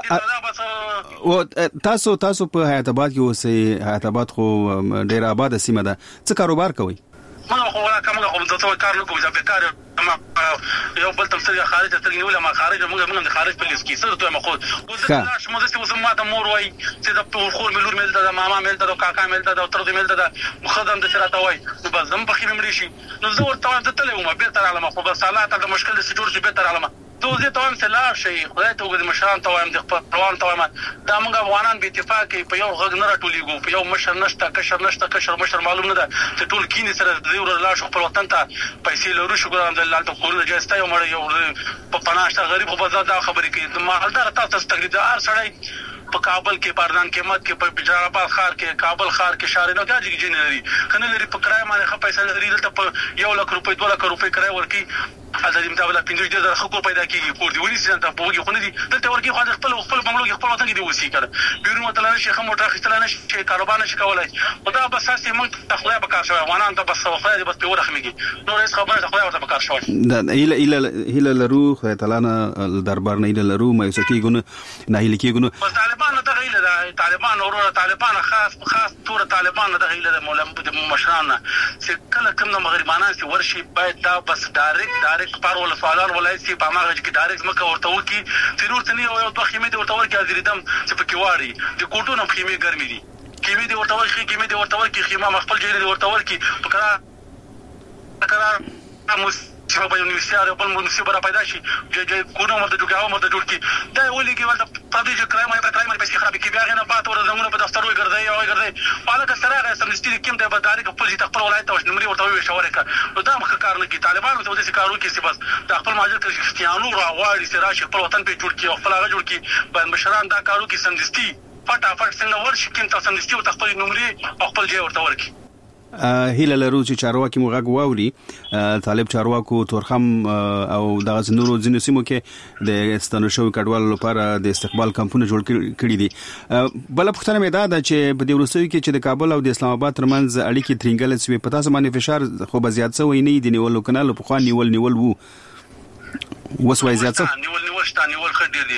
او تاسو په حیات آباد کې اوسئ. حیات آباد خو ډیر آباد سیمه ده، څه کاروبار کوئ؟ ما خو کوم څه کار نه کوم ځکه بیکار ما یو بل تمثيل خارج ته نیول ما خارج موږ د خارج په لیست کې سره ته مخود وزلاش مو د څه ما د مور وای چې د خور ملور مل د ماما مل د کاکا مل د تر دې مل د مخدم د سره ته وای نو بس زم په خې مړي شي نو زه ورته ته تلې ما به تر علامه خو بس حالات د مشکل د سجور چې به تر علامه دوزه ته هم سلا شي خدای ته وګورم مشران ته وایم د خپلوان ته وایم دا موږ افغانان به اتفاق په یو غږ نه راټولېګو په یو مشر نشته کشر معلوم نه ده چې ټول کینې سره د یو لا شو خپل وطن ته پیسې لرو شکر الحمدلله ته کورونه جاسته یو مړ یو په پناشته غریب خو بازار دا خبرې کوي د مالدار تاسو تقلید هر سړی په کابل کې پردان کې مت کې په جلال خار کې کابل خار کې شارینو کې اجي جن لري کنه لري په کرای باندې خپل پیسې لري دلته په 1 لک روپۍ 2 لک روپۍ کرای ورکی ازادي متابله 15000 خلک پیدا کیږي کور دی ونی سنت په وګي خو نه دي دلته ورکی خو خپل بنگلو کې خپل وطن کې دی وسی کړه بیرون وتل نه شي خمو ټاخ استل نه شي کاروبار نشي کولای خدا بس اساسي موږ تخلیه بکار شوی وانان ته بس خو دې بس په ورخمږي نو رئیس خبره تخلیه ورته بکار شوی دا اله لرو خو تعالی دربار نه لرو مې سکی ګونه نه هلي کېګونه بس طالبان ته غیله ده طالبان اورو طالبان خاص تور طالبان ته غیله ده مولا مشران چې کله کوم مغربانان چې ورشي باید دا بس ډایرکټ پارول فعالان ولای سي په ماغه کې ډایرکټ مکه ورته وکی ضرورت نه یو دوه خیمه دي ورته ورکی ازریدم چې په کې واړي د کوټونو خیمه ګرمي دي خیمه دي ورته ورکی خیمه خپل جری دي ورته ورکی په قرار چې په یونیورسيټي په مناسبه را پیدا شي چې کونه مرته جوړ کی دا ولې کې ولته پردیش کرایمه پیسې خراب کی بیا غنه بات ور زمونه په دفتر وګرځي او ګرځي پالک سره سمستي کوم ته بداري په پولیس خپل ولایت او نمرې ورته وي شوړه کړ دا مخ کار نه کی طالبانو ته د کارو کې بس د خپل ماجر کې اختیانو راوړي سره چې خپل وطن په جوړ کی او خپل هغه جوړ کی باندې مشران دا کارو کې سمستي فټافټ څنګه ورشي کې تاسو سمستي او خپل نمرې او خپل ځای ورته ورکی هیله لرو چې چارواکي موږ واوري طالب چارواکو تورخم او دغه نورو ځینو سیمو کې د ستنو شوی کډوالو لپاره د استقبال کمپونه جوړ کړي دي بل پختنه مې دا چې په دې ورسوي کې چې د کابل او د اسلام آباد ترمنځ اړیکې ترنګل شوی په تاسو باندې فشار خو بزیات شوی نه دی نیول کنال په خو نیول وو وسوي زیات نیول شته نیول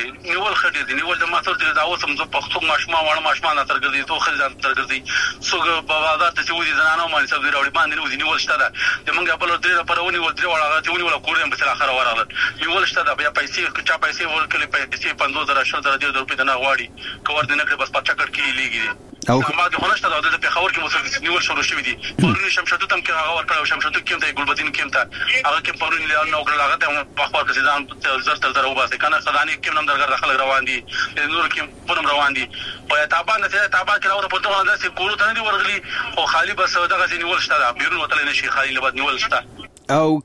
خډې دي نیول د ماثر د داوت هم زه پښتو ماشما وړ ماشما نه ترګرځي تو خلځان ترګرځي سوګ په بازار ته چې ودی زنانو باندې سبزی راوړي باندې نیول شته دا د منګه په لور درې پرونی ول درې وړه ته ونیول کورم په اخر وراله نیول شته دا بیا پیسې چا پیسې ورکړي پیسې 15000 شل روپۍ د نه غواړي کور دې نه کړ بس پچا کړ کې لګي او ما د خلشته د پیښور کې مسلمان نیول شروع شوی دي پرونی شمشادو تم کې هغه ورکړ شمشادو کې ته ګلبدین کې ته هغه کې پرونی له نو کړ هغه ته په خپل کې ځان زر وباسه کنه صداني کې نوم درګر داخله روان دي نور کې پونم روان دي په تابان ته تابان کې راوړل په توګه داسې کورو ته نه دی ورغلي او خالی بس دغه نیول شته بیرون وتل نه شي خالی لبد نیول شته او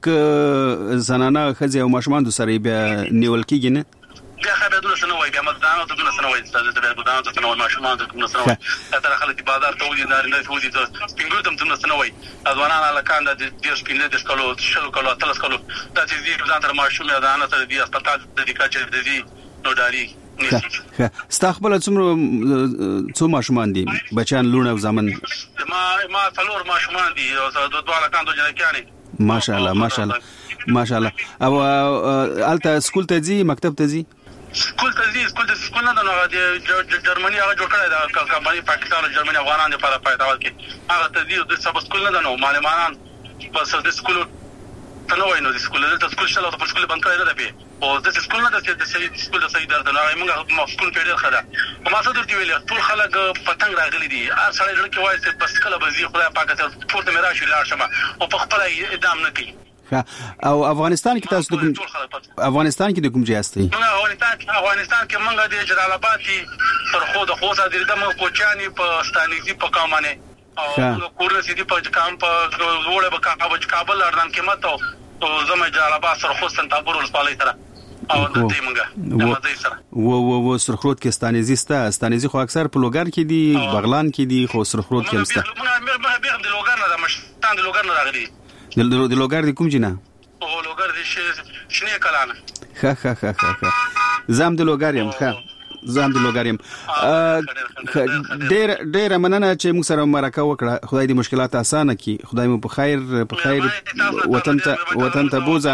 ک زنانه خزي او ماشومان د سره بیا نیول کېږي نه بیا خبره دونه سنوي بیا مدانو ته دونه سنوي ستاسو ته مدانو ته سنوي ماشومان ته دونه سنوي تر خلک بازار ته ودی دار نه ودی سپینګو ته دونه سنوي ځوانان علاقان د دې سپینې د سکولو شلو کولو تل سکولو د دې ځان تر ماشومان د انا ته د هسپتال د دکاچې د دې نو داري استقبال څومره ماشومان دي بچان لونه او زمن ما څلور ماشومان دي او دوه علاقان دوه جنکانې ماشاءالله او الته سکول ته ځي مکتب ته ځي سکول نه دا جرمني هغه جوړ کړی دا کمپنی پاکستان او جرمني افغانان لپاره پیداوار کې هغه ته دي د سب سکول نه نو معلمان بس د سکول ته نو ویني د سکول د سکول شلو د سکول بند کړی دا به او د سکول نه د سکول د سید درته نه موږ سکول پیډر خلا او ما څه درته ویل ټول خلک پتنګ راغلي دي هر سړی لکه وایي چې بس کله به زی خدای پاک ته پورته مې راشي لاړ شم او په خپل ادام نه کوي او افغانستان کې تاسو د افغانستان کې د کوم ځای یاستئ افغانستان کې موږ د جلال آباد تر خو د خوسا د دمو کوچانی په ستانیزي په کامانه او کورن سيدي په کام په وړه په کابل اردن کې مته او زموږ جلال آباد سره خو سنتابور ولسوالۍ سره او د دې موږ و سرخروت کې ستانیزي خو اکثر په لوګر کې دي بغلان کې دي خو سرخروت کې مسته موږ د لوګر نه د مشتان د لوګر نه راغلي د لوګر د کوم جنا او لوګر د شنه کلانه ښه زم د لوګر يم ډېر مننه چې موږ سره مرکه وکړه خدای دې مشکلات اسانه کړي خدای مو په خیر وطن ته بوزه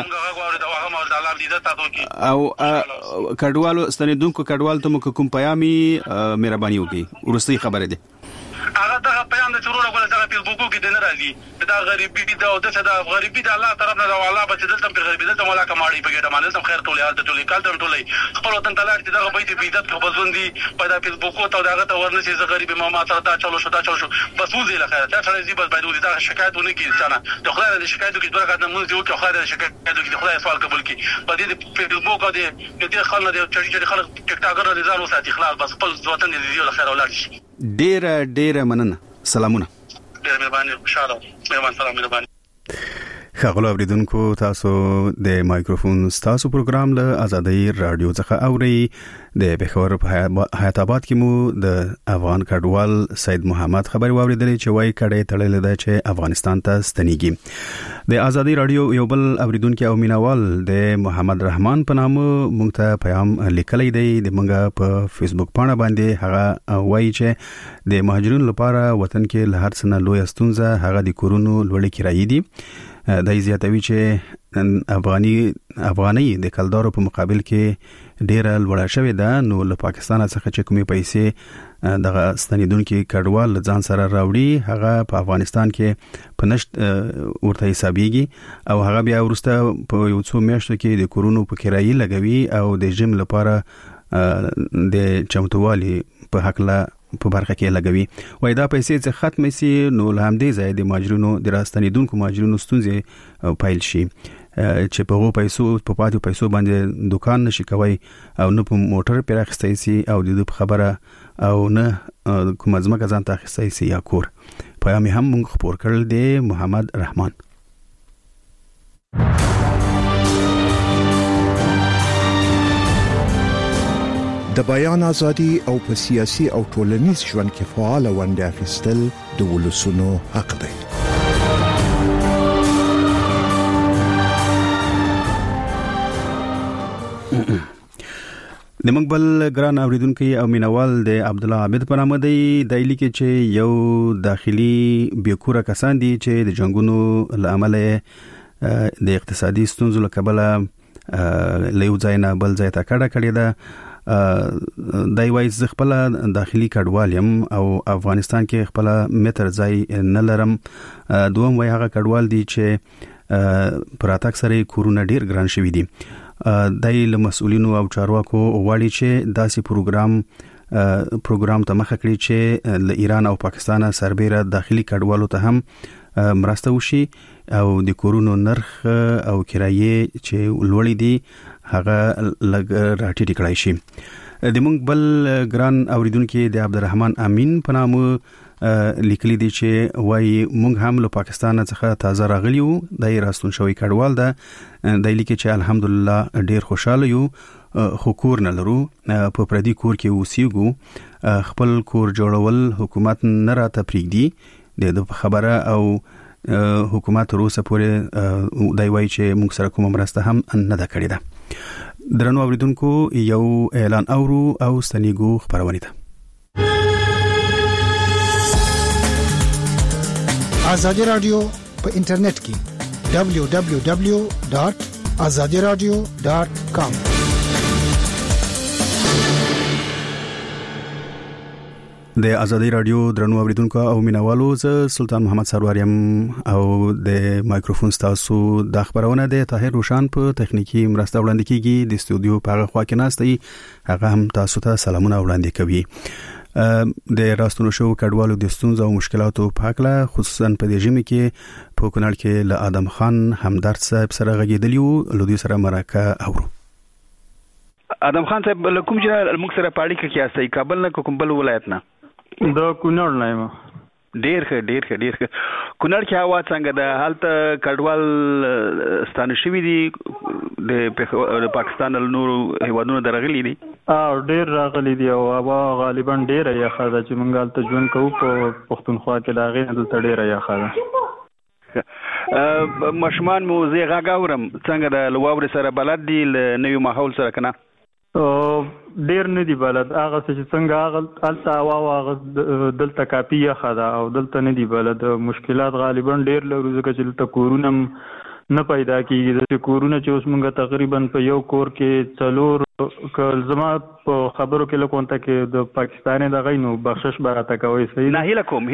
او کډوالو ستنیدونکو کډوال ته مو کوم پیامي مهرباني وکړي ورستي خبره ده هغه دا پیغام د چورو غوړه دا فیسبوک کې د نه راځي دا غریبي دا او د غریبي د الله طرف نه الله به دلته په غریبي دلته مولا کماړي په ګټه باندې تم خیر ټولې حالت ټولې کال تم ټولې خپل وطن ته لاړ چې دا به دې عزت کو بزوندي په دا فیسبوک او دا ته ورنه چې غریبي ما سره دا چلو شو بس وځي له خیر ته سره زی بس باید دا شکایتونه کې انسان د خدای د شکایتو کې درګه د مونږ یو کې خدای د شکایتو کې خدای سوال قبول کړي په دې فیسبوک او دې خلک د چړي خلک ټیک ټاکر د ځانو ساتي خلاص بس خپل وطن دې له خیر اولاد شي ډېر مننه سلامونه ډېر مهرباني خوشاله مهربان سلام مهرباني خغلو اوریدونکو تاسو د مایکروفون تاسو پروګرام له آزادۍ رادیو څخه اوري د بخور په حیات آباد کې مو د افغان کډوال سید محمد خبري واوریدلې چې وای کډې تړلې ده چې افغانستان ته ستنېږي د آزادۍ رادیو یو بل اوریدونکو او مینوال د محمد رحمان په نامه مونږ ته پیغام لیکلی دی د مونږه په فیسبوک پاڼه باندې هغه وایي چې د مهاجرینو لپاره وطن کې له هر څه نه لوی ستونزه هغه د کورونو لوړې کرایې دي د زیاتوي چې افغاني د کلدارو په مقابل کې ډیره لوړه شوې ده نو له پاکستان څخه چې کومې پیسې دغه ستنیدونکو کډوال ځان سره راوړي هغه په افغانستان کې په نشټ ورته حسابيږي او هغه بیا ورسته په یو څو میاشتو کې د کورونو په کرایي لګوي او د جیم لپاره د چمتووالي په حق لا په برخه کې لګوي وای دا پیسې چې ختم شي نو لهم دې ځای د ماجرونو د راستنیدونکو ماجرونو ستونزې پایل شي چې په پیسو په پاتې پیسو باندې دکان نشي کوي او نه په موټر پیراخستای سي او د خبره او نه کوم ځمکه ځان ته اخستای سي یا کور پیغام هم موږ خبر کړل دی محمد رحمان. د بیان ازادي او په سیاسي او ټولنیز ژوند کې فعال ونډه اخیستل د ولسونو حق دی. د مقبل ګران اوریدونکو او مینوال د عبد الله عابد په نامه دی دایلی کې چې یو داخلي بیکوره کسان دي چې د جنگونو لامل د اقتصادي ستونزو له کبله لیو ځای نه بل ځای ته کډه ده. دای وایي ز خپل داخلي کډوالم او افغانستان کې خپل متر ځای نه لرم. دوم وایي هغه کډوال دي چې پراتک سره کورونه ډیر ګران شوی دي. دای له مسؤلینو او چارواکو غواړي چې داسې پروګرام ته مخه کړي چې له ایران او پاکستان سربېره داخلي کډوالو ته هم مرسته وشي او د کورونو نرخ او کرایې چې لوړې دي هغه لګ راټیټ کړای شي. د مونږ بل ګران اوریدونکو د عبدالرحمن امین په نامه لیکلي دي چې وایي مونږ هم له پاکستان څخه تازه راغلی وو د راستون شوی کډوال ده. د لیکي چې الحمدلله ډیر خوشاله یو خو کور نه لرو په پردي کور کې اوسېږو خپل کور جوړول حکومت نه راته پریږدي د خبره او حکومت روسه پورې دای وایي چې موږ سره کوم مرسته هم نه ده کړې ده. درنو اوریدونکو یو اعلان اورو او ستنیګو خبرونه ده. آزادی رادیو په انټرنیټ کې www.azadiradio.com د ازادي رادیو درنو اوریدونکو او مینوالو زه سلطان محمد سروریم او د مایکروفون تاسو د خبرونه د طاهر روشان په تخنیکی مرسته وړاندې کیږي. د استودیو په خوا کې ناستي هغه هم تاسو ته سلامونه وړاندې کوي. د راستونو شو کډوالو د ستونزو او مشکلاتو په اړه خصوصا په دې ژمي کې په کونړ کې له ادم خان همدرد صاحب سره غږیدلیو لودي سره مرکه اورو. ادم خان صاحب کوم چې موږ سره پاړی کې کیاسي کابل نه کوم بل ولایت نه د کونړ نه یم. ډیر ښه کونړ کې هوا څنګه ده؟ هلته کډوال ستانه شوی دي د پاکستان له نورو هیوادونو درغلي دي؟ ډیر راغلي دي او هوا غالبا ډیره یخه ده چې موږ هلته ژوند کوو په پښتونخوا کې د هغې نه دلته ډیره یخه ده. ماشومان مو زه غږ اورم څنګه د واورې سره بلد دي له نوي ماحول سره که نه؟ ډیر نه دی بلد. هغه چې څنګه هلته هوا دلته کافي یخه ده او دلته نه دی بلد. مشکلات غالبا ډیر لرو ځکه چې دلته کورونه نه پیدا کیږي. د کورونه چې اوس موږ تقریبا په یو کور کې 4 زما په خبرو کې لکونته کې د پاکستاني د غینو بخشش براته کوي. صحیح نه هیله کوم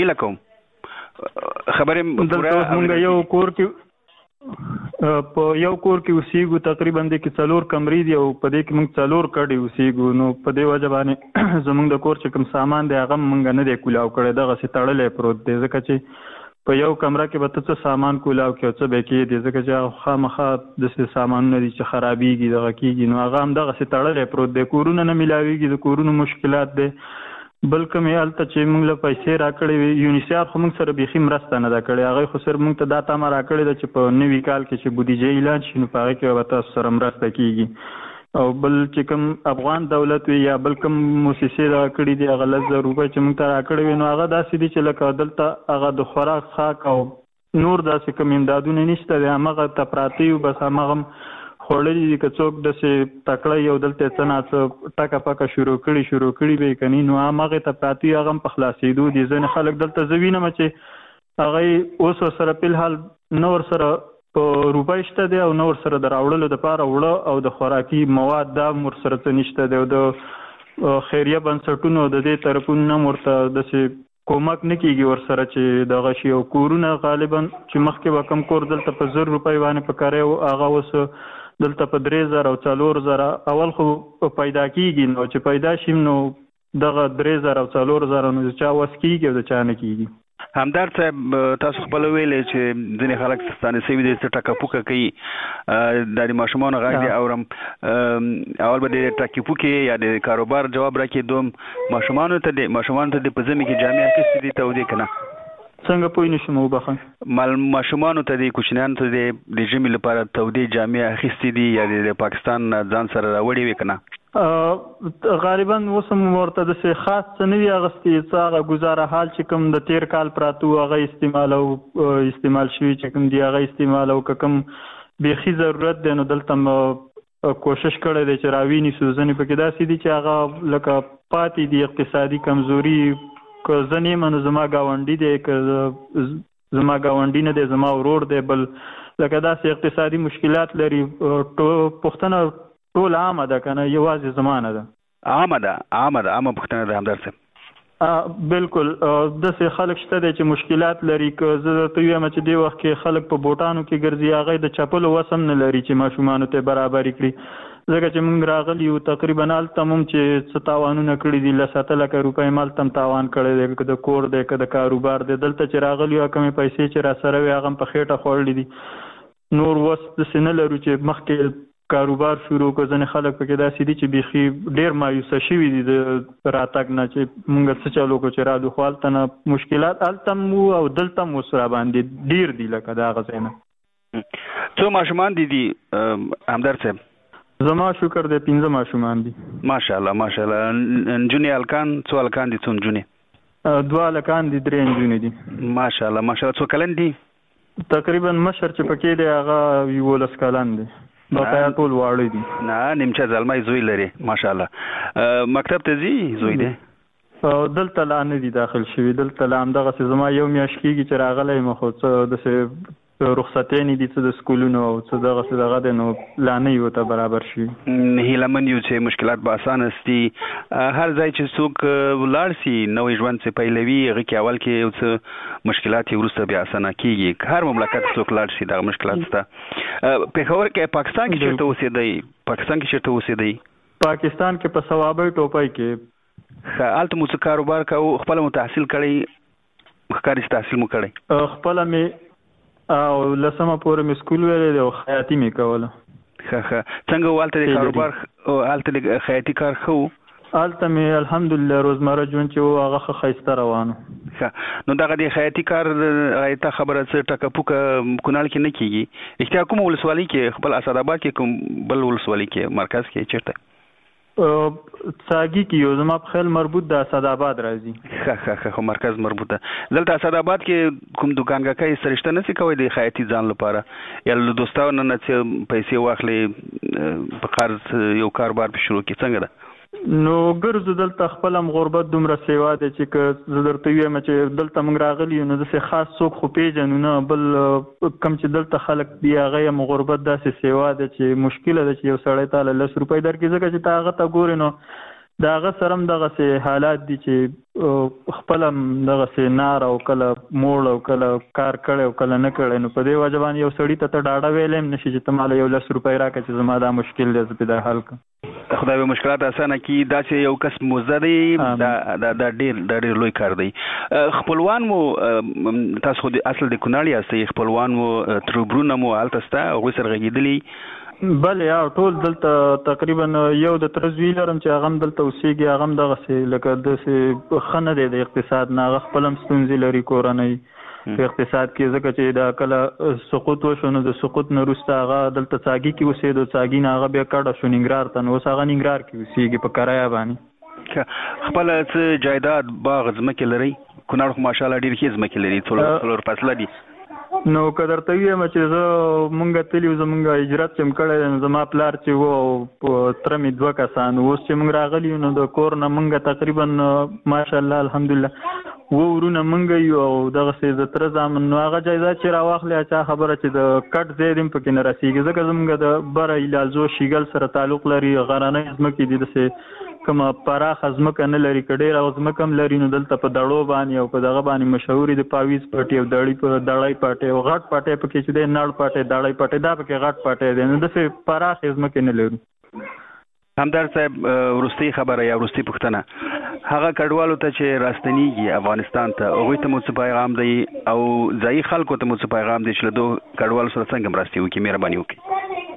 خبرې موږ یو کور کې په یو کور کې اوسېږو تقریبا د کې 4 کمرې دي او په دې کې موږ 4 کډې اوسېږو. نو په دې وجه باندې زموږ د کور چې کوم سامان دی هغه موږ نه دی کولاو کړی دغه سي تړلې پروت دی ځکه چې په یو کمره کې به څه سامان کولاو کې څه به کې دي ځکه چې خامخا د سامانونه دي چې خرابېږي دغه کېږي نو هغه هم دغه سي تړلې پروت دی. کورونه نه ملاويږي د کورونو مشکلات دي. بلکې مې الته چې موږ له پیسې راکړې یونیسیف خو موږ سره بيخي مرسته نه دا کړې. هغه خو سر موږ ته دا تمه راکړې ده چې په نوي کال کې چې بودیجه اعلان شي نو په هغه کې به تاسو سره مرسته کیږي. او بل چې کوم افغان دولت وي یا بل کوم مؤسسې دا کړې دي هغه 1,000 روپۍ چې موږ ته راکړې وي نو هغه داسې دي چې لکه دلته هغه د خوراک خاک او نور داسې کوم امدادونه نشته دي. هغه ته پراته یو بس هغه خړلې دي که څوک داسې تکړه یو دلته څنګه ټاکه پاکه شروع کړي به کني نو هغه ته پراته هغه په خلاصېدو دي. ځنه خلک دلته زوینه چې هغه اوس سره په حال نور سره په روپۍ شته دی او نور سره دراوړلو د پاره وړه او د خوراکي مواد دا مر سره نشته دی او د خیریه بنسټونو د دې طرفونو مرته د کومک نه کیږي ور سره چې دغه شی او کورونه غالبا چې مخکې وکم کور دلته په 1,000 روپۍ باندې پکاره او هغه وس دلته په 3,000 او 4,000 اول خو پیدا کیږي نو چې پیدا شیم نو دغه 3,000 او 4,000 نو چې واس کیږي او چا نه کیږي. همدار صاحب تاسو خپل ویلې چې ځینې خلک ستانه سوي دي چې ټاکه پوکه کوي د ماشومان غږ دی اورم اول به د ټاکه پوکي یا د کاروبار جواب راکې دوم ماشومان ته د په ځمې کې جامع کې دي ته ودی کنه څنګه پوی نشم وبخښه ماشومان ته د کوچنیان ته د جمع لپاره تودي جامع اخیستې دي یا د پاکستان ځان سره راوړي وکنه غالبا وسم ورته د څه خاص څه نه اغستې څه هغه گزاره حال چې کوم د 13 کال پراتو هغه استعمال شوی چې کوم دی هغه استعمال او کوم بيخي ضرورت دی نو دلته کوشش کړی دی چې راویني سوزنی پکې داسې دي چې هغه لکه پاتې دي اقتصادي کمزوري که زنی منو زما گاونډي دی که زما گاونډي نه دی زما ورور دی بل لکه داسې اقتصادي مشکلات لري پښتنه ټول عامه ده کنه یوازې زمانه ده عامه پښتنه ده همدار صاحب بالکل داسې خلک شته دي چې مشکلات لري که زه ته وایم چې دی وخت کې خلک په بوټانو کې ګرځي هغه د چپلو وسم نه لري چې ماشومان ته برابر کړي ځکه چې موږ راغلی یو تقریبا التمم چې 57 کړي دي ل 7 لک روپۍ مال تم تاوان کړي دي د کور دی که د کاروبار دی دلته چې راغلی یو کمې پیسې چې را سره وي هغه په خېټه خوړلې دي نور وس د سینه لرو چې مخکې کاروبار شروع کو ځنې خلک پکې داسې دي چې بيخي ډېر مایوسه شوي دي د راتګ نه چې موږ څه چالو کو چې را د خپل نه مشکلات التم او دلته مو سره باندې ډېر دي لکه دا غزنه څو ماشومان دي همدار صاحب زما شکر دې 15 ماشومان دي ماشاءالله نجونې الکان څو الکان دي څو نجونې 2 الکان دي 3 نجونې دي ماشاءالله څو کلن دي تقریبا مشر چې پکې دی هغه 11 کلن دي بقایا ټول واړی دي نه نیمچه ځلمای زوی لري ماشاءالله مکتب ته ځي زوی دی دلته لا نه دي داخل شوی دلته لا هم دغه زما یو میاشت کېږي چې راغلی مخ څه د رخصتې دي څه د سکولونو او څه دغه د نو لانه یو ته برابر شي هیلمن یو چې مشکلات به اسانه استي هر ځای چې څوک ولاړ سي نوې ژوند څخه پیلوي هغه کې اول کې یو څه مشکلات یې ورسته بیا اسانه کیږي هر مملکت څوک لاړ شي دا مشکلات شته په خبر کې پاکستان کې چیرته اوسېدی پاکستان کې په ثوابي ټوپای کې حالت مو څه کاروبار کوي خپل متحصل کړی مخکاري تحصیل مو کړی خپل می او لسمه پورې می سکول ویلې او خیاطي می کوله څنګه والته د کاروبار حالت د خیاطي کار خو حالت می الحمدلله روزمره ژوند چې هغه خیسته روانو نو دغه د خیاطي کار غایته خبره څه ټکه پوکه کونال کې نه کیږي اختیار کوم ولسوالۍ کې خپل اسداباد کې کوم بل ولسوالۍ کې مرکز کې چیرته څاګي کې یو زما په خیال مربوط د اسداباد راځي خو مرکز مربوطه دلته اسداباد کې کوم دکانګه سرشته نسی کوي د خیاطي ځان لپاره یا له دوستانو نه پیسې واخلي په قرض یو کاروبار په شروع کې څنګه ده نو ګرځو دلته خپل غربت دومره سیوا ده چې زه درته وایم چې دلته موږ راغلی نو د خاص څوک خو پیژنو نه بل کم چې دلته خلک دی هغه غربت داسې سیوا ده چې مشکله ده چې یو سړی تعالی 10 روپۍ درکې ځکه چې هغه ته ګوري نو داغه سرم دغه سه حالات دي چې خپل دغه سه نار او کله موړ او کله کار کړي او کله نه کړي نو په دې وجبان یو سړی ته ډاډه ویلم نشي چې تماله یو 10 روپۍ راکړي چې زما دا مشکل دی په دا حل کې خدای به مشکلات اسانه کی دا چې یو کس مزدي دا ډېر لوی کار دی خپلوان مو تاسو د اصل د کونړ یاستئ خپلوان مو تربرونه مو التستا او سر غیدلی بل یا ټول دلته تقریبا یو د ترزویلرم چې هغه دلته اوسېږي هغه دغه سه لکه د خنه د اقتصاد نه خپلم ستونزې لري کورنۍ په اقتصاد کې ځکه چې دا کله سقوط وشو د سقوط نه وروسته هغه دلته څاګي کې اوسېدو څاګي نه هغه بیا کډه شو ننګرهار ته نو هغه ننګرهار کې اوسېږي په کرایه باندې خپل څه جایداد باغ ځمکې لري کونړ خو ماشاءالله ډېر ښې ځمکې لري څلور فصله دي نو قدر ته وایم چې زه مونږ تلو زمونږ هجرت چې کړی زما پلار چې وو تر می 2 کسان اوس چې مونږ راغلی نو د کور نه مونږ تقریبا ماشاءالله الحمدلله ورونه مونږ یو دغه څه د تر ځامن نو هغه جایزه چې راواخلې چا خبره چې د کټ زیدم پکې نه رسیږي ځکه زمونږ د بر علاجو شیګل سره تعلق لري غرانه ځمکې دي د کومه پراخ ځمکه نه لري کډېر ځمکه هم لري نو دلته په دړو باندې او په دغه باندې مشهوري د پاویز پټي او دړای پټي او غټ پټي پکې چې د نړ پټي دړای پټي دا پکې غټ پټي دي نو د پراخ ځمکه نه لري همدار صاحب ورستي خبره یا ورستي پښتنه هغه کډوالو ته چې راستنیږي افغانستان ته هغه ته مو څه پیغام دی او ځای خلکو ته مو څه پیغام دی چې له دوه کډوالو سره څنګه مرسته وکړي مهرباني وکړي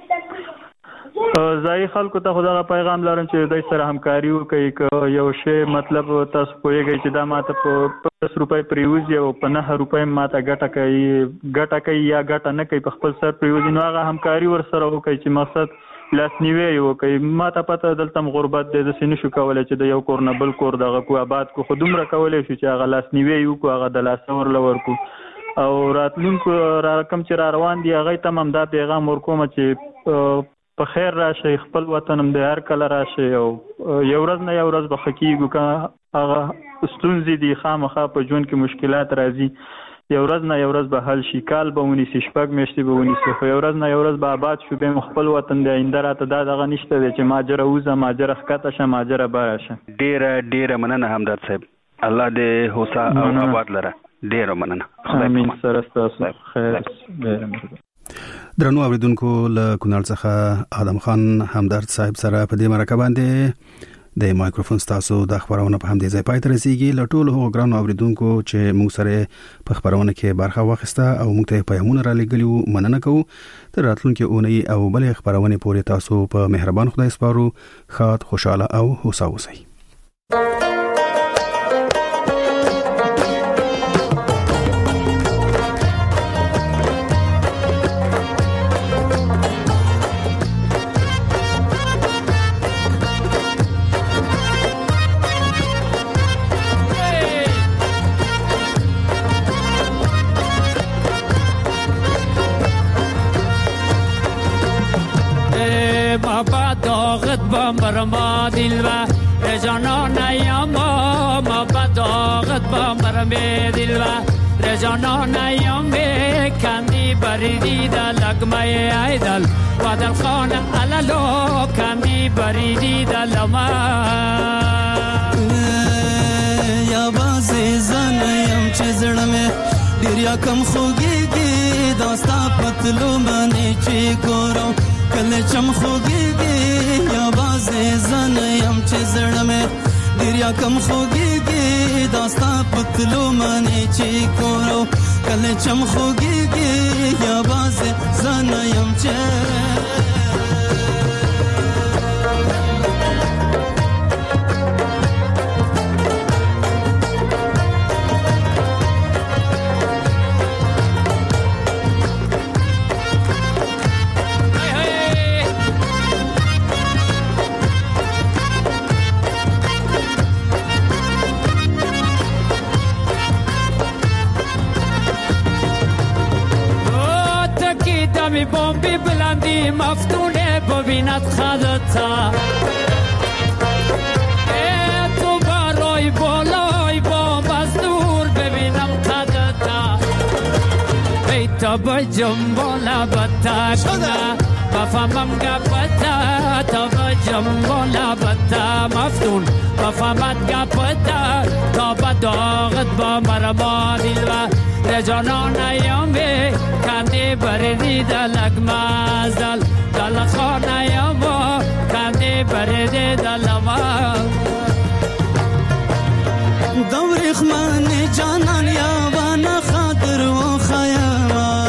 ځای خلکو ته خدای پیغام لرم چې دوی سره همکاري وکړي که یو شی مطلب تاسو پوهیږئ چې دا ماته په 10 روپۍ پریوزي او په 9 روپۍ ماته ګټه کوي یا ګټه نه کوي په خپل سر پریوزي نو هغه همکاري ورسره وکړي چې مقصد لاسنیوي وکړي ماته پته دلته غربت دی داسې نشو کولی چې د یو کور نه بل کور دغه کو آباد کو خو دومره کولی شو چې هغه لاسنیوي وکړو هغه د لاسه ورله ورکړو او راتلونکو رقم چې را روان دي هغوی ته هم همدا پیغام ورکوم چې په خیر راشئ خپل وطن هم دی هر کله راشئ او یو ورځ نه یو ورځ به ښه کېږو که هغه ستونزې دي خامخا په ژوند کې مشکلات راځي یو ورځ نه یو ورځ به حل شي کال به ونیسي 6 میاشتې به ونیسي خو یو ورځ نه یو ورځ به آباد شو بیا خپل وطن دی آینده راته دا دغه نشته دی چې ماجره وځه ماجره ښکته شه ماجره باره شه ډېره مننه همدرد صاحب الله دې هوسا او آباد لره ډېره مننه امین سره ستاسو خیر ډېره مننه درنو اوریدونکو له کونړ څخه آدم خان همدرد صاحب سره په دې مرکه باندې د مایکروفون تاسو د خبرونه په همدې ځای پای ته رسیدي له ټولو هغو ګرانو اوریدونکو چې موږ سره په خبرونه کې برخه واخیسته او موږ ته پیغامونه را لېږلي مننه کوو تر راتلونکي اونۍ او بلې خبرونه پورې تاسو په مهربان خدای سپارو ښاد خوشاله او هوسا اوسئ مرما دلوا رجانان یاما ما بداغت با مرمه دلوا رجانان یاما کندی بریدی دا لگمه ایدل و دل خانه علالو کندی بریدی دا لما یا بازی زنیم چه زرمه دیریا کم خوگیگی داستا پتلو منی چی گورم کل چم خوگیگی یا بازی زنیم چه زرمه دیریا کم خوگیگی داستا پتلو منی چی گورم کل چم خوگیگی یا بازی زنیم چه می بمبی بلندی مفتونه ببیند خدتا تو برای بالای بمب از دور ببینم خدتا ای تا بجم بالا بتا کنه بفهمم گپتا تا بجم بالا بتا مفتون بفهمت گپتا تا بداغت با مرما دیلوه رجانان ایامی کندی بریدی دلک مازل دل خانه ایاما کندی بریدی دلما دوریخ من جانان یاوان خاطر و خیاما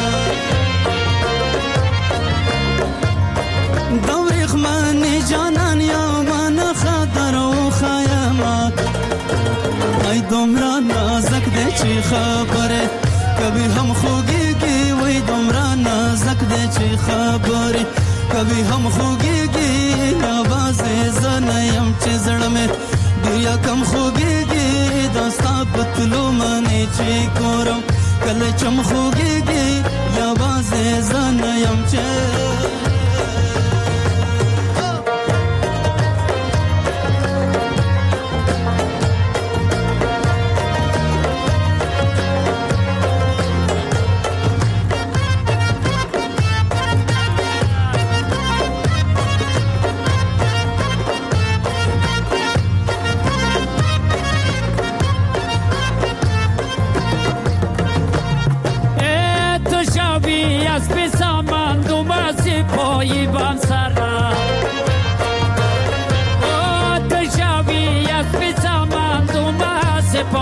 دوریخ من جانان یاوان خاطر و خیاما ای دمرا نازک ده چی خبره کبھی ہم خوگیگی وی دمرا نازک دے چی خبری کبھی ہم خوگیگی آواز زنیم چی زڑمے دیا کم خوگیگی داستا پتلو منی چی کورم کل چم خوگیگی آواز زنیم چی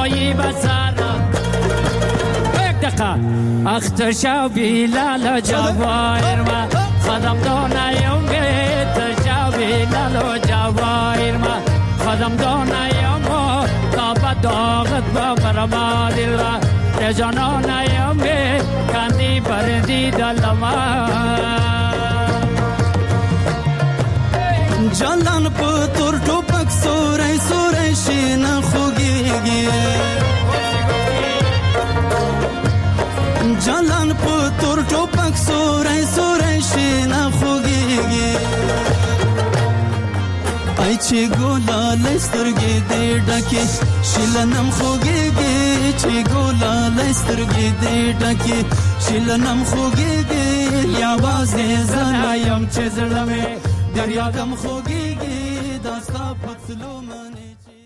پایی بسر یک دقیقه اختشا بیلال جواهر ما خدم دانیم اختشا بیلال جواهر ما خدم دانیم کابا داغت با برما دل را رجانانیم کندی بردی دلما جلان پتور ټوپک سورې سورې شین خوږيږي جلان پتور ټوپک سورې سورې شین خوږيږي ای چې ګولا لسترګې دې ډکه شلنم خوږيږي چې ګولا لسترګې دې ډکه شلنم خوږيږي یا وازه زنایم چې زړه مې دریا کم خوږي